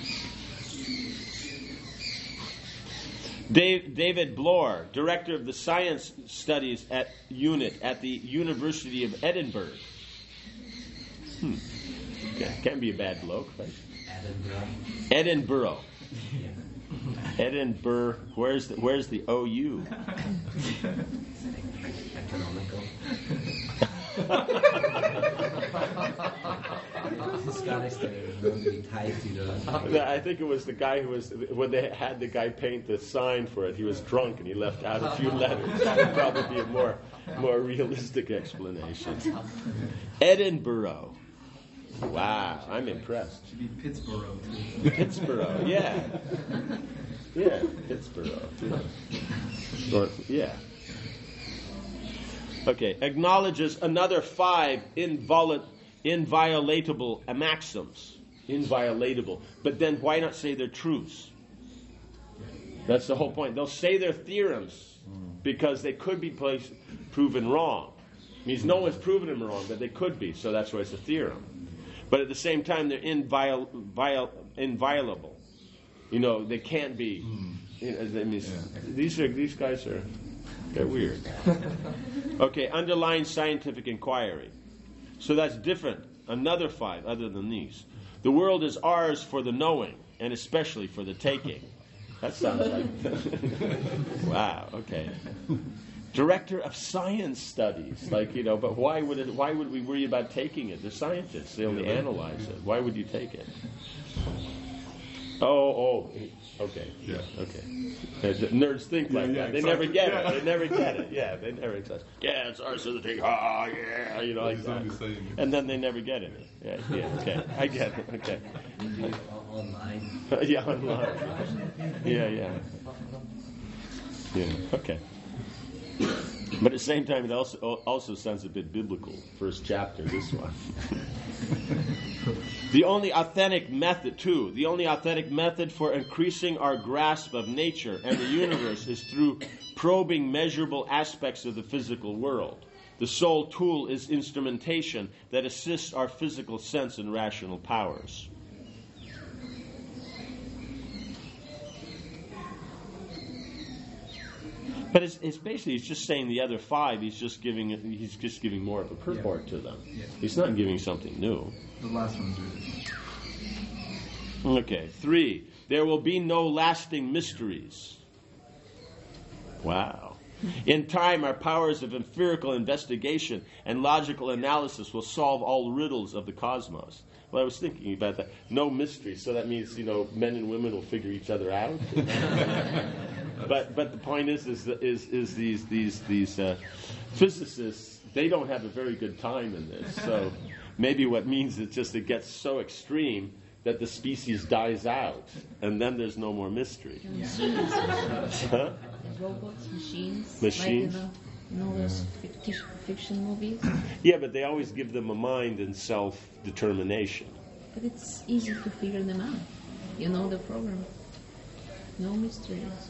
Dave, David Bloor, director of the science studies at unit at the University of Edinburgh. Hmm. Yeah, can't be a bad bloke, right? Edinburgh. Edinburgh. Yeah. Edinburgh. Where's the Where's the O U? Economical. Scottish thing is known to be tied to the. I think it was the guy who was when they had the guy paint the sign for it. He was drunk and he left out a few letters. That would probably be a more more realistic explanation. Edinburgh. Wow, I'm impressed. Should be Pittsburgh too. Pittsburgh, yeah, yeah, Pittsburgh. Yeah. Or, yeah. Okay, acknowledges another five inviola- inviolatable maxims. Inviolatable. But then why not say they're truths? That's the whole point. They'll say they're theorems because they could be placed, proven wrong. It means no one's proven them wrong, but they could be, so that's why it's a theorem. But at the same time, they're inviol- viol- inviolable. You know, they can't be. You know, I mean, yeah. These are these guys are they're weird. Okay, underlying scientific inquiry. So that's different. Another five other than these. The world is ours for the knowing, and especially for the taking. That sounds like wow. Okay. Director of science studies, like you know, but why would it? Why would we worry about taking it? They're scientists; they only analyze it. Why would you take it? Oh, oh, okay, yeah, okay. The nerds think like yeah, yeah, that. They exactly. never get yeah. it. They never get it. Yeah, they never get it. Yeah, it's ours for the taking. Oh, yeah, you know, like that. And then they never get it. Yeah, yeah, okay, I get it. Okay. Online. yeah, online. Yeah, yeah. Yeah. Okay. But at the same time, it also also sounds a bit biblical. First chapter, this one. The only authentic method, too, the only authentic method for increasing our grasp of nature and the universe is through probing measurable aspects of the physical world. The sole tool is instrumentation that assists our physical sense and rational powers. But it's, it's basically he's just saying the other five. He's just giving he's just giving more of a purport yeah. to them. Yeah. He's not giving something new. The last one's really. Okay, three. There will be no lasting mysteries. Wow. In time, our powers of empirical investigation and logical analysis will solve all riddles of the cosmos. Well, I was thinking about that. No mystery. So that means, you know, men and women will figure each other out. but but the point is is is, is these these these uh, physicists, they don't have a very good time in this. So maybe what means is just it gets so extreme that the species dies out, and then there's no more mystery. Machines. Huh? Robots, machines. Machines. Like in all those fiction, fiction movies. Yeah, but they always give them a mind and self-determination. But it's easy to figure them out. You know the program. No mysteries.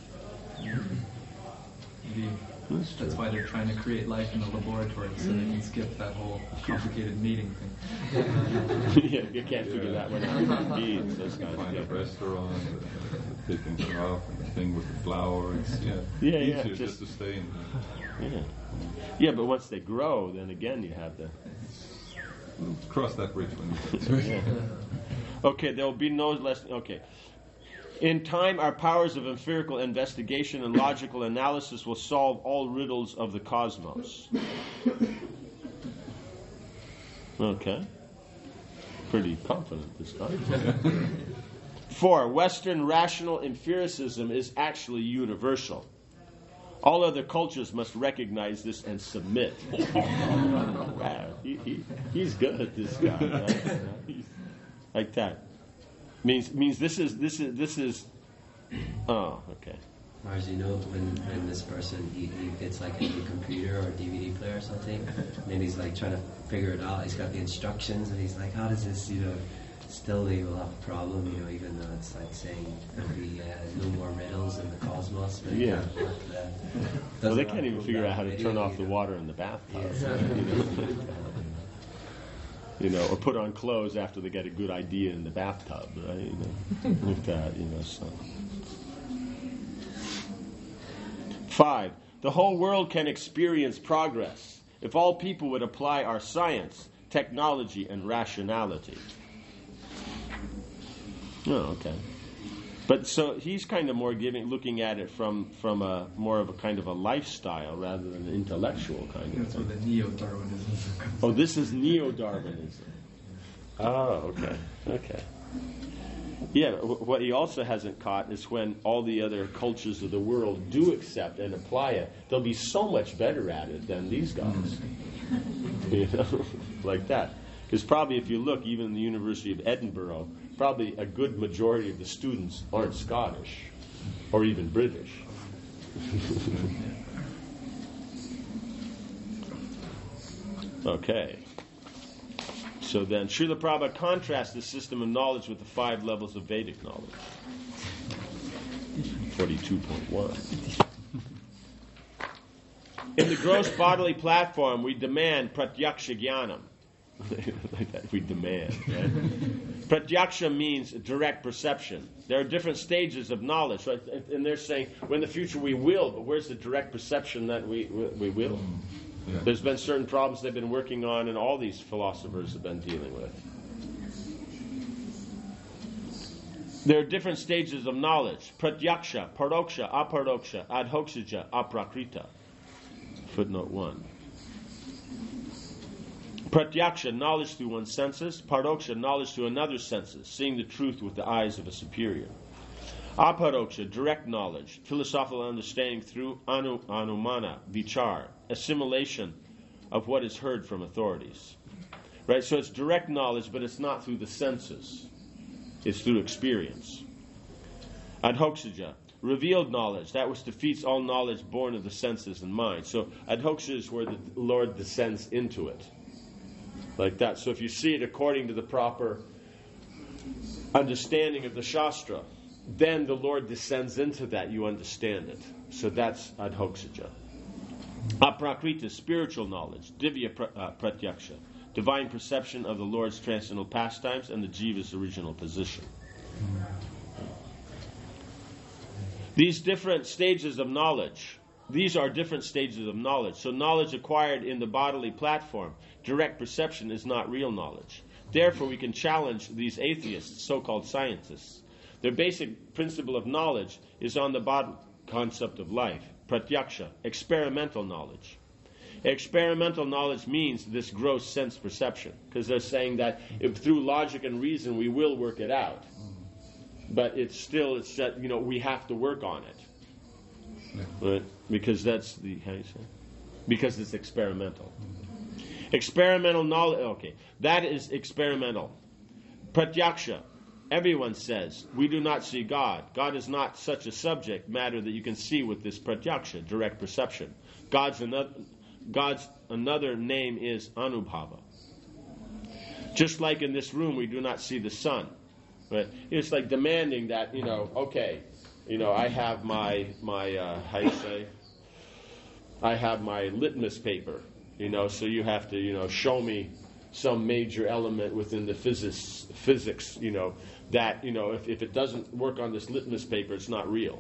Maybe that's why they're trying to create life in the laboratory, so they can skip that whole complicated mating thing. Yeah, you can't figure that one out. Beads, those guys. Find Yeah. a restaurant, the picking stuff, and the thing with the flower. It's yeah, Yeah, yeah, easier just- just to stay in. Yeah. Yeah, but once they grow, then again you have the. Cross that bridge when you get there. Yeah. Okay, there will be no less. Okay. In time, our powers of empirical investigation and logical analysis will solve all riddles of the cosmos. Okay. Pretty confident this time. Four, Western rational empiricism is actually universal. All other cultures must recognize this and submit. Wow, he, he, he's good at this guy. Right? He's like that. Means means this is this is this is. Oh, okay. Mars, you know, when, when this person, he, he gets like a new computer or D V D player or something, and then he's like trying to figure it out. He's got the instructions, and he's like, how does this, you know, still they will have a problem, you know, even though it's like saying there'll be uh, no more riddles in the cosmos. But Yeah. uh, Well, they doesn't can't even prove figure that out how to video, turn off you the know. water in the bathtub. Yeah. You know? You know, or put on clothes after they get a good idea in the bathtub, right? You know, like that, you know. So, five. The whole world can experience progress if all people would apply our science, technology, and rationality. Oh, okay. But so he's kind of more giving, looking at it from from a more of a kind of a lifestyle rather than an intellectual kind of That's where thing. the neo-Darwinism comes Oh, this is neo-Darwinism. Oh, okay, okay. Yeah, w- what he also hasn't caught is when all the other cultures of the world do accept and apply it, they'll be so much better at it than these guys. You know, like that. Because probably if you look, even in the University of Edinburgh, probably a good majority of the students aren't Scottish or even British. Okay. So then, Srila Prabhupada contrasts this system of knowledge with the five levels of Vedic knowledge. forty-two point one. In the gross bodily platform, we demand pratyaksha jnanam. Like that, we demand. Right? Pratyaksha means direct perception. There are different stages of knowledge, right? And they're saying, well, in the future we will, but where's the direct perception that we we will? Yeah. There's been certain problems they've been working on, and all these philosophers have been dealing with. There are different stages of knowledge: pratyaksha, paroksha, aparoksha, adhokshaja, aprakrita. Footnote one. Pratyaksha, knowledge through one's senses. Paroksha, knowledge through another's senses, seeing the truth with the eyes of a superior. Aparoksha, direct knowledge, philosophical understanding through anu, anumana, vichar, assimilation of what is heard from authorities. Right? So it's direct knowledge, but it's not through the senses. It's through experience. Adhokshaja, revealed knowledge, that which defeats all knowledge born of the senses and mind. So adhoksha is where the Lord descends into it. Like that. So if you see it according to the proper understanding of the Shastra, then the Lord descends into that, you understand it. So that's adhokshaja. Aprakrita, spiritual knowledge, divya pra- uh, pratyaksha, divine perception of the Lord's transcendental pastimes and the jiva's original position. These different stages of knowledge, these are different stages of knowledge. So knowledge acquired in the bodily platform, direct perception, is not real knowledge. Therefore, we can challenge these atheists, so-called scientists. Their basic principle of knowledge is on the bodily concept of life, pratyaksha, experimental knowledge. Experimental knowledge means this gross sense perception, because they're saying that if through logic and reason we will work it out, but it's still, it's that, you know, we have to work on it, right? Because that's the how you say, because it's experimental. Experimental knowledge. Okay, that is experimental. Pratyaksha. Everyone says, we do not see God. God is not such a subject matter that you can see with this pratyaksha, direct perception. God's another, God's another name is Anubhava. Just like in this room, we do not see the sun. Right? It's like demanding that, you know, okay, you know, I have my, my uh, how you say, I have my litmus paper, you know, so you have to, you know, show me some major element within the physics, physics, you know, that, you know, if, if it doesn't work on this litmus paper, it's not real.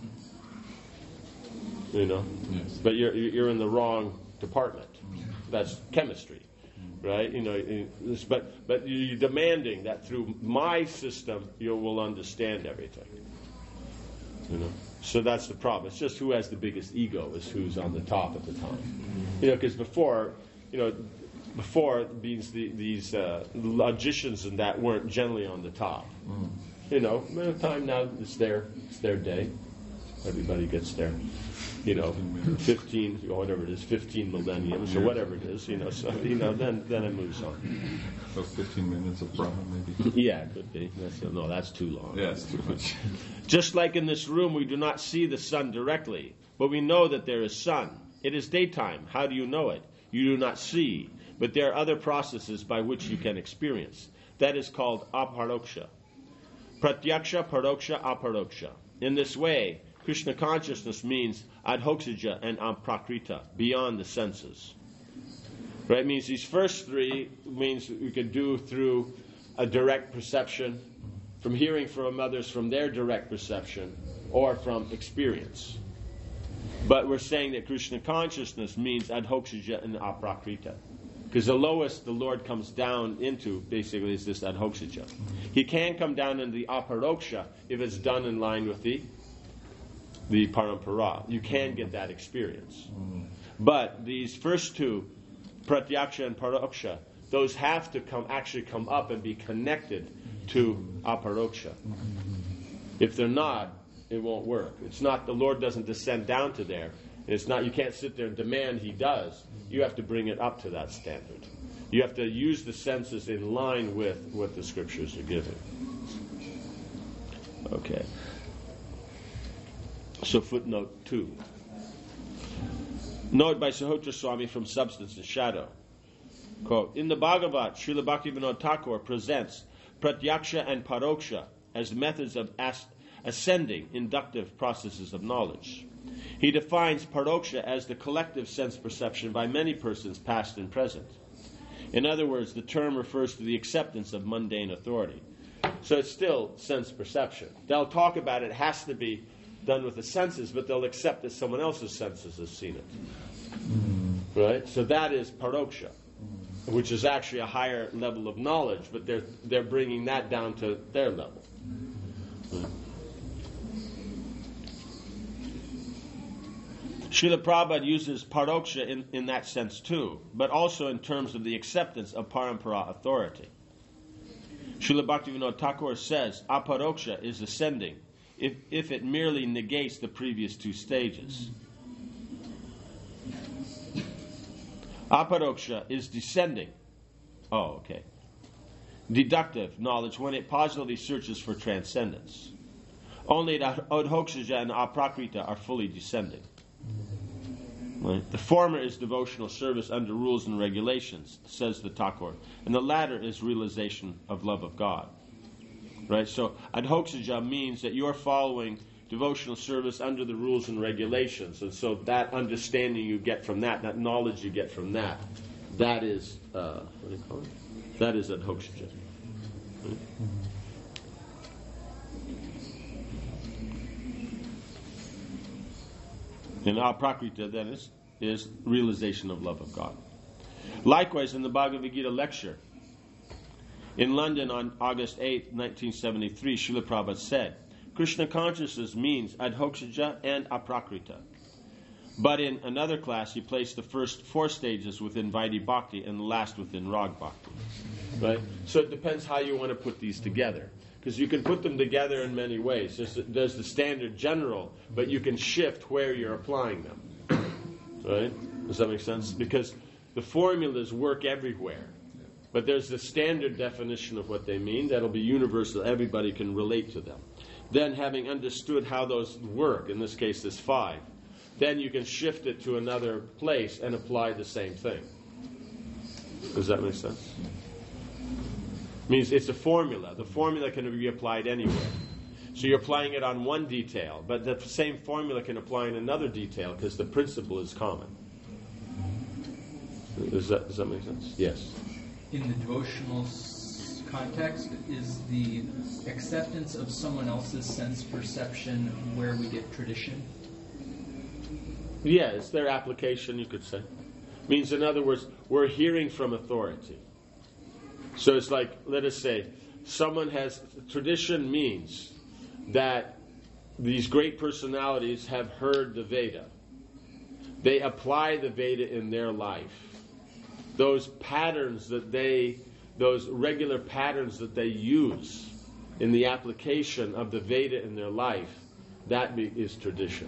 You know? Yes. But you're you're in the wrong department. That's chemistry, right? You know, but but you're demanding that through my system you will understand everything. You know, so that's the problem. It's just who has the biggest ego is who's on the top at the time. You know, because before, you know, before these the, these uh, logicians and that weren't generally on the top. Mm. You know, by the time now it's their it's their day. Everybody gets their, you know, fifteen or whatever it is, fifteen millenniums or whatever it is. You know, so you know, then then it moves on. So fifteen minutes of Brahma, maybe. Yeah, it could be. That's, no, that's too long. Yeah, it's too much. Just like in this room, we do not see the sun directly, but we know that there is sun. It is daytime. How do you know it? You do not see, but there are other processes by which you can experience. That is called aparoksha. Pratyaksha, paroksha, aparoksha. In this way, Krishna consciousness means adhokshaja and aprakrita, beyond the senses. Right? It means these first three means we could do through a direct perception, from hearing from others from their direct perception, or from experience. But we're saying that Krishna consciousness means adhokshaja and aprakrita. Because the lowest the Lord comes down into, basically, is this adhokshaja. He can come down into the aparoksha if it's done in line with the the parampara. You can get that experience. But these first two, pratyaksha and paroksha, those have to come actually come up and be connected to aparoksha. If they're not, it won't work. It's not, the Lord doesn't descend down to there. It's not, you can't sit there and demand He does. You have to bring it up to that standard. You have to use the senses in line with what the scriptures are giving. Okay. So footnote two. Note by Sahotra Swami from Substance and Shadow. Quote, in the Bhagavat, Srila Bhaktivinoda Thakur presents pratyaksha and paroksha as methods of as- ascending inductive processes of knowledge. He defines paroksha as the collective sense perception by many persons past and present. In other words, the term refers to the acceptance of mundane authority. So it's still sense perception. They'll talk about it, it has to be done with the senses, but they'll accept that someone else's senses has seen it. Mm. Right? So that is paroksha, mm. which is actually a higher level of knowledge, but they're they're bringing that down to their level. Mm. Srila Prabhupada uses paroksha in, in that sense too, but also in terms of the acceptance of parampara authority. Srila Bhaktivinoda Thakur says, aparoksha is ascending, if, if it merely negates the previous two stages. Aparoksha is descending. Oh, okay. Deductive knowledge when it positively searches for transcendence. Only adhokshaja and aprakrita are fully descending. Right? The former is devotional service under rules and regulations, says the Thakur, and the latter is realization of love of God. Right? So adhokshaja means that you're following devotional service under the rules and regulations, and so that understanding you get from that, that knowledge you get from that, that is uh, what do you call it? That is adhokshaja. Right? And aprakrita, then, is, is realization of love of God. Likewise, in the Bhagavad Gita lecture in London on August eighth, nineteen seventy-three, Srila Prabhupada said, Krishna consciousness means adhokshaja and aprakrita. But in another class, he placed the first four stages within Vaidhi Bhakti and the last within Rag Bhakti. Right? So it depends how you want to put these together. Because you can put them together in many ways. There's the, there's the standard general, but you can shift where you're applying them. Right? Does that make sense? Because the formulas work everywhere. But there's the standard definition of what they mean that'll be universal. Everybody can relate to them. Then, having understood how those work, in this case, there's five, then you can shift it to another place and apply the same thing. Does that make sense? Means it's a formula. The formula can be applied anywhere. So you're applying it on one detail, but the same formula can apply in another detail because the principle is common. Does that, does that make sense? Yes. In the devotional s- context, is the acceptance of someone else's sense perception where we get tradition? Yeah, it's their application, you could say. Means, in other words, we're hearing from authority. So it's like, let us say, someone has, tradition means that these great personalities have heard the Veda. They apply the Veda in their life. Those patterns that they, those regular patterns that they use in the application of the Veda in their life, that be, is tradition.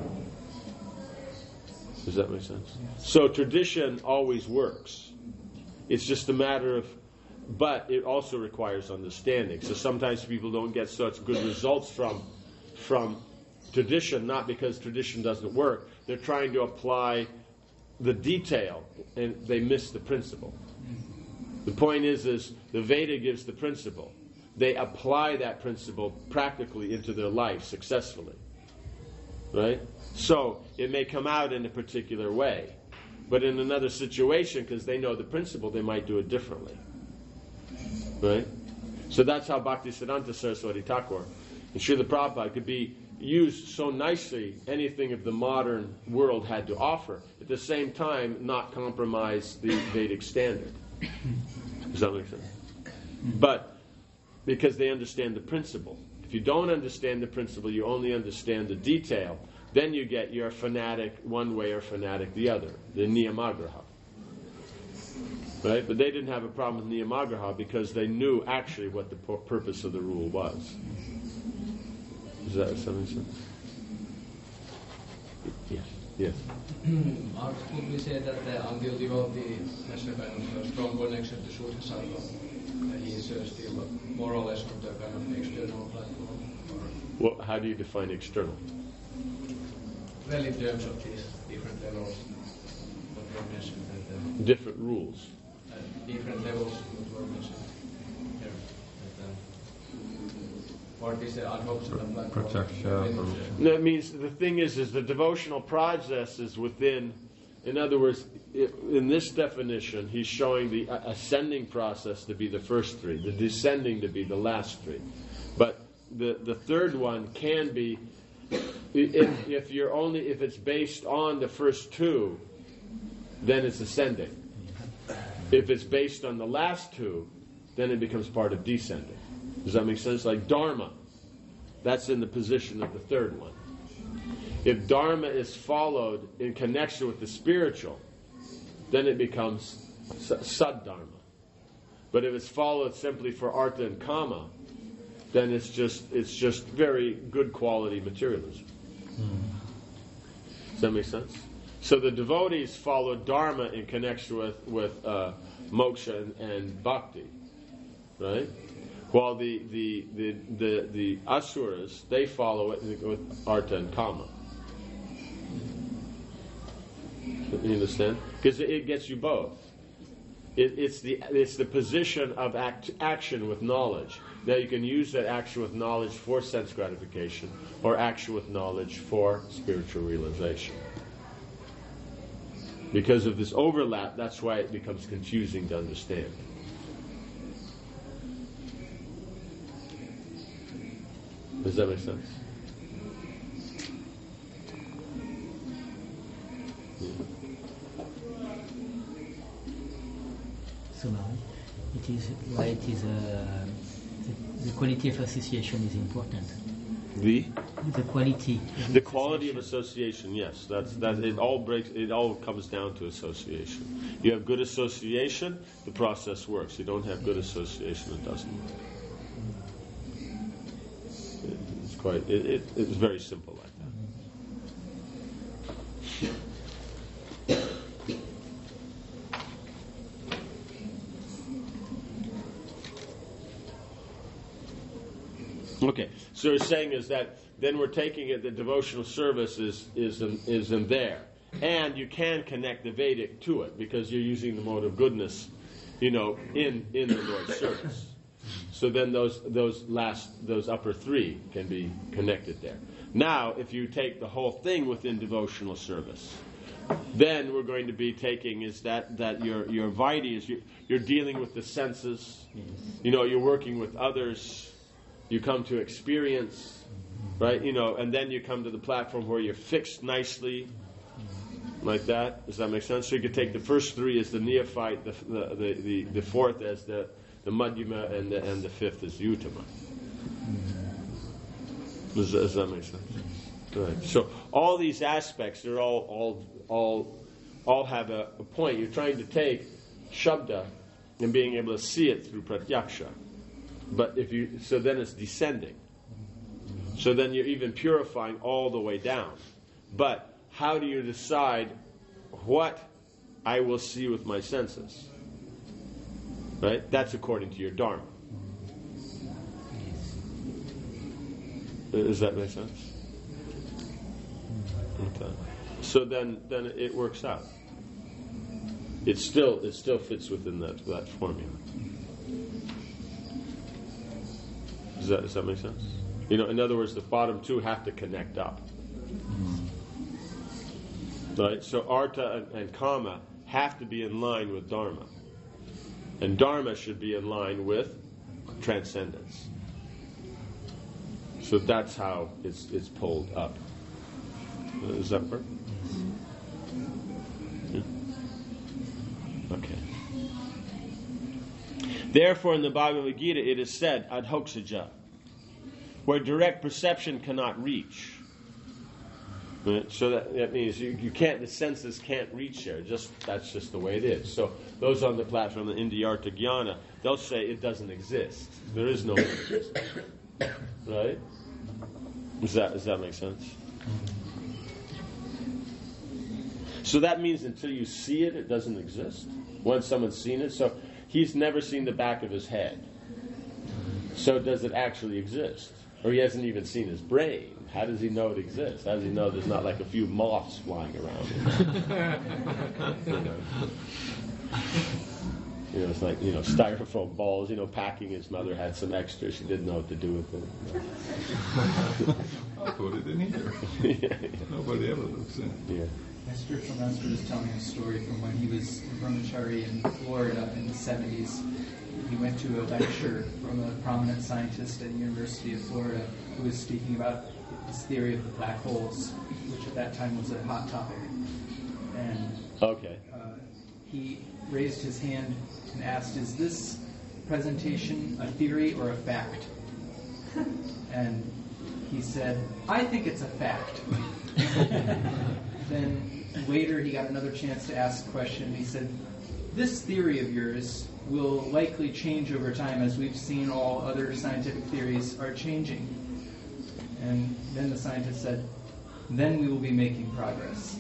Does that make sense? So tradition always works. It's just a matter of, but it also requires understanding. So sometimes people don't get such good results from, from tradition, not because tradition doesn't work. They're trying to apply the detail, and they miss the principle. The point is, is the Veda gives the principle. They apply that principle practically into their life successfully. Right? So it may come out in a particular way, but in another situation, because they know the principle, they might do it differently. Right? So that's how Bhaktisiddhanta Saraswati Thakur and Srila Prabhupada could be used so nicely, anything of the modern world had to offer, at the same time not compromise the Vedic standard. Does that make sense? But because they understand the principle. If you don't understand the principle, you only understand the detail, then you get your fanatic one way or fanatic the other, the Niyamagraha. Right? But they didn't have a problem with Niyamagraha because they knew actually what the pu- purpose of the rule was. Does that make sense? Yes. Yes. Marx, would we say that the until devotee has a kind of a strong connection to Shuddha he is uh, still more or less on the kind of external platform? Or Well, how do you define external? well, in terms of these different levels, what were mentioned, that, uh, Different rules. uh, different levels what were mentioned here. That, uh, what is the ad hoc Shuddha platform? Pratyaksha, No, it means the thing is, is the devotional process is within. In other words, i- in this definition, he's showing the uh, ascending process to be the first three, the descending to be the last three. But the the third one can be, if, if you're only if it's based on the first two, then it's ascending. If it's based on the last two, then it becomes part of descending. Does that make sense? Like Dharma, that's in the position of the third one. If Dharma is followed in connection with the spiritual, then it becomes Sad-Dharma. But if it's followed simply for Artha and Kama, then it's just it's just very good quality materialism. Does that make sense? So the devotees follow Dharma in connection with, with uh, moksha and, and bhakti. Right? While the, the, the, the, the asuras, they follow it with Artha and Kama. You understand? Because it gets you both. It, it's the it's the position of act, action with knowledge. Now you can use that action with knowledge for sense gratification, or action with knowledge for spiritual realization. Because of this overlap, that's why it becomes confusing to understand. Does that make sense? So now, it is why it is uh, the, the quality of association is important. The The quality. the quality of association, yes, that's that. It all breaks. It all comes down to association. You have good association, the process works. You don't have good association, it doesn't work. It, it's quite. It, it, it's very simple like that. Okay, so we're saying is that then we're taking it that devotional service is is in, is in there, and you can connect the Vedic to it because you're using the mode of goodness, you know, in in the Lord's service. So then those those last those upper three can be connected there. Now, if you take the whole thing within devotional service, then we're going to be taking is that, that your your vaidhi is you're, you're dealing with the senses. Yes. You know, you're working with others. You come to experience, right? You know, and then you come to the platform where you're fixed nicely, like that. Does that make sense? So you could take the first three as the neophyte, the the the, the, the fourth as the the madhyama, and the and the fifth as uttama. Does, does that make sense? Right. So all these aspects, they're all all all all have a, a point. You're trying to take shabda and being able to see it through pratyaksha. But if you so then it's descending. So then you're even purifying all the way down. But how do you decide what I will see with my senses? Right? That's according to your dharma. Does that make sense? Okay. So then, then it works out. It still, it still fits within that that formula. Does that does that make sense? You know, in other words, the bottom two have to connect up. Right. So artha and, and kama have to be in line with dharma, and dharma should be in line with transcendence. So that's how it's it's pulled up. Is that work? Yeah. Okay. Therefore, in the Bhagavad Gita, it is said, adhoksaja, where direct perception cannot reach. Right? So that, that means you, you can't. The senses can't reach there. Just that's just the way it is. So those on the platform, the Indiyartha Jnana, they'll say it doesn't exist. There is no exist. Right? Does that does that make sense? So that means until you see it, it doesn't exist. Once someone's seen it, so he's never seen the back of his head. So does it actually exist? Or he hasn't even seen his brain. How does he know it exists? How does he know there's not like a few moths flying around? you know? You know, it's like, you know, styrofoam balls, you know, packing. His mother had some extra. She didn't know what to do with them. I put it in here. yeah, yeah. Nobody ever looks in. Yeah. My spiritual master was telling a story from when he was in brahmachari in Florida in the seventies. He went to a lecture from a prominent scientist at the University of Florida who was speaking about his theory of the black holes, which at that time was a hot topic. And okay. uh, he raised his hand and asked, "Is this presentation a theory or a fact?" And he said, "I think it's a fact." Then later he got another chance to ask a question. He said, "This theory of yours will likely change over time, as we've seen all other scientific theories are changing." And then the scientist said, "Then we will be making progress."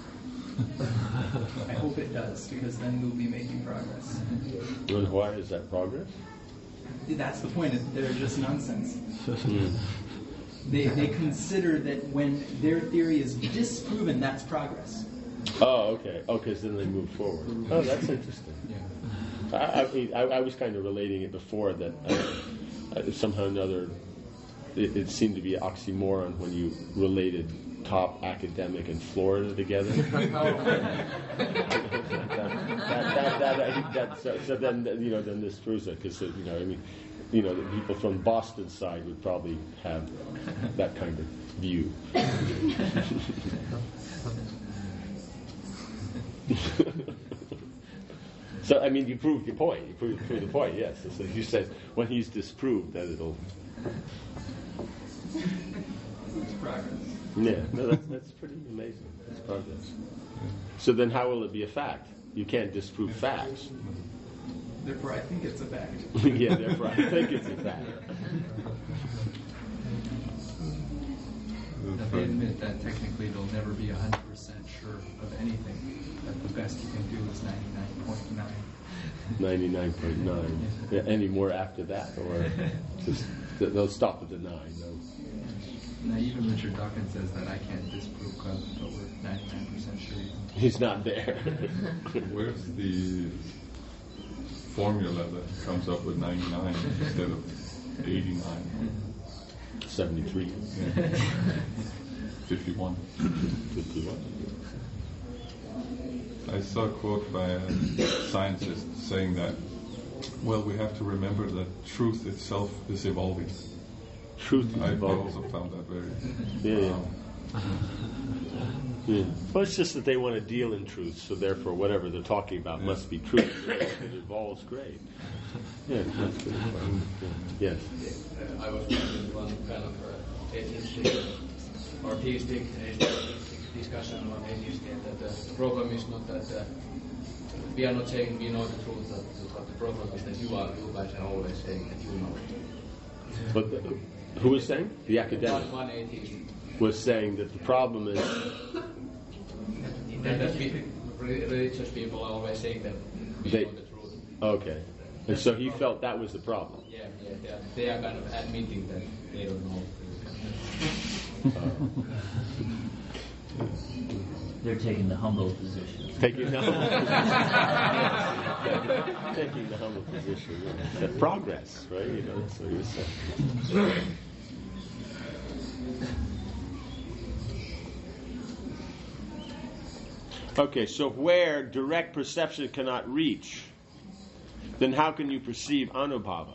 I hope it does, because then we'll be making progress. And why is that progress? That's the point. They're just nonsense. Mm. They they consider that when their theory is disproven, that's progress. Oh, okay. Oh, because then they move forward. Oh, that's interesting. Yeah. I, I, mean, I, I was kind of relating it before that uh, somehow or another it, it seemed to be an oxymoron when you related top academic and Florida together. that, that, that, that, so, so then, you know, then this proves it, because, you know, I mean, you know, the people from Boston side would probably have that kind of view. So, I mean, you proved your point. You proved, proved the point, yes. So you said when he's disproved that it'll... It's progress. Yeah, no, that's, that's pretty amazing. That's progress. So then how will it be a fact? You can't disprove facts. Therefore, I think it's a fact. Yeah, therefore I think it's a fact. Now, they admit that technically they'll never be one hundred percent sure of anything, that the best you can do is ninety-nine point nine. ninety-nine point nine. Yeah, any more after that? Or just they'll stop at the nine? No. Now, even Richard Dawkins says that I can't disprove cause, but we're ninety-nine percent sure. He's not there. Where's the formula that comes up with ninety-nine instead of eighty-nine. seventy-three. Yeah. fifty-one. fifty-one. I saw a quote by a scientist saying that, well, we have to remember that truth itself is evolving. Truth is I evolving. also found that very... Yeah, yeah. Um, yeah. Well, it's just that they want to deal in truth, so therefore whatever they're talking about yeah. must be truth. So if it evolves, great. Yeah, that's good. Yeah. Yes. Uh, I was having one kind of uh, atheistic, artistic, atheistic discussion on atheistic, that the problem is not that uh, we are not saying we know the truth, but the problem is that you are, you guys are always saying that you know it. But the, who was saying? The academic One, one atheist. was saying that the problem is that, that we, religious people are always saying that we they, know the truth. okay, and so he felt that was the problem. Yeah, yeah, they are, they are kind of admitting that they don't know. Uh, They're taking the humble position. taking the humble position. taking the humble position. Yeah. The progress, right? You know, so he was saying. Okay, so where direct perception cannot reach, then how can you perceive anubhava?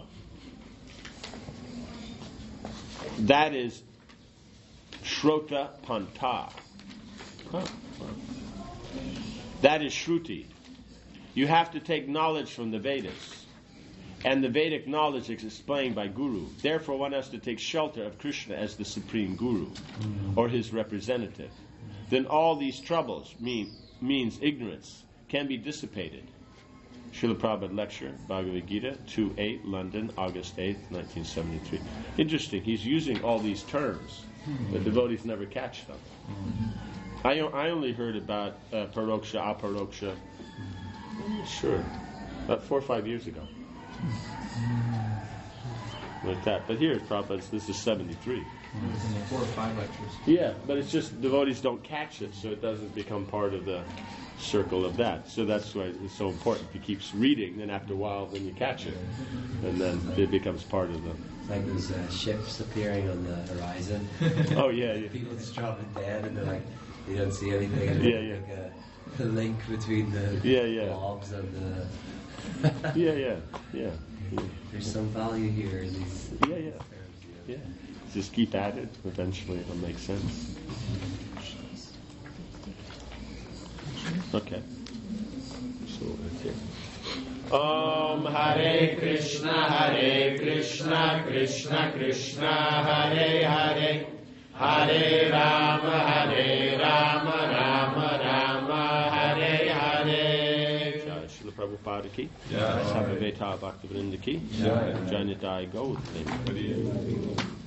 That is Shrota Panta. Huh. That is Shruti. You have to take knowledge from the Vedas. And the Vedic knowledge is explained by Guru. Therefore, one has to take shelter of Krishna as the supreme Guru, or his representative. Then all these troubles, mean, means ignorance, can be dissipated. Srila Prabhupada lecture, Bhagavad Gita, two eight, London, August eighth, nineteen seventy-three. Interesting, he's using all these terms, but devotees never catch them. I, I only heard about uh, paroksha, aparoksha, sure, about four or five years ago. Like that. But here, Prabhupada's, this is seventy-three. Four or five lectures. Yeah, but it's just devotees don't catch it, so it doesn't become part of the circle of that. So that's why it's so important. He keeps reading, then after a while, then you catch it, and then it becomes part of the. It's like those uh, ships appearing on the horizon. Oh yeah, yeah. People just dropping dead, and they're like, they don't see anything. And Yeah, like yeah. A, a link between the Yeah, yeah. blobs and the. Yeah, yeah, yeah, yeah. There's some value here in these. Yeah, yeah. Yeah. Just keep at it. Eventually, it'll make sense. Okay. So that's it. Om Hare Krishna, Hare Krishna, Krishna Krishna, Hare Hare, Hare Rama, Hare Rama, Rama Rama, Hare Hare. Jai Srila Prabhupada ki. Yeah. Sarvaveta Bhaktivinoda ki. Yeah. Jai Nitai Gaur.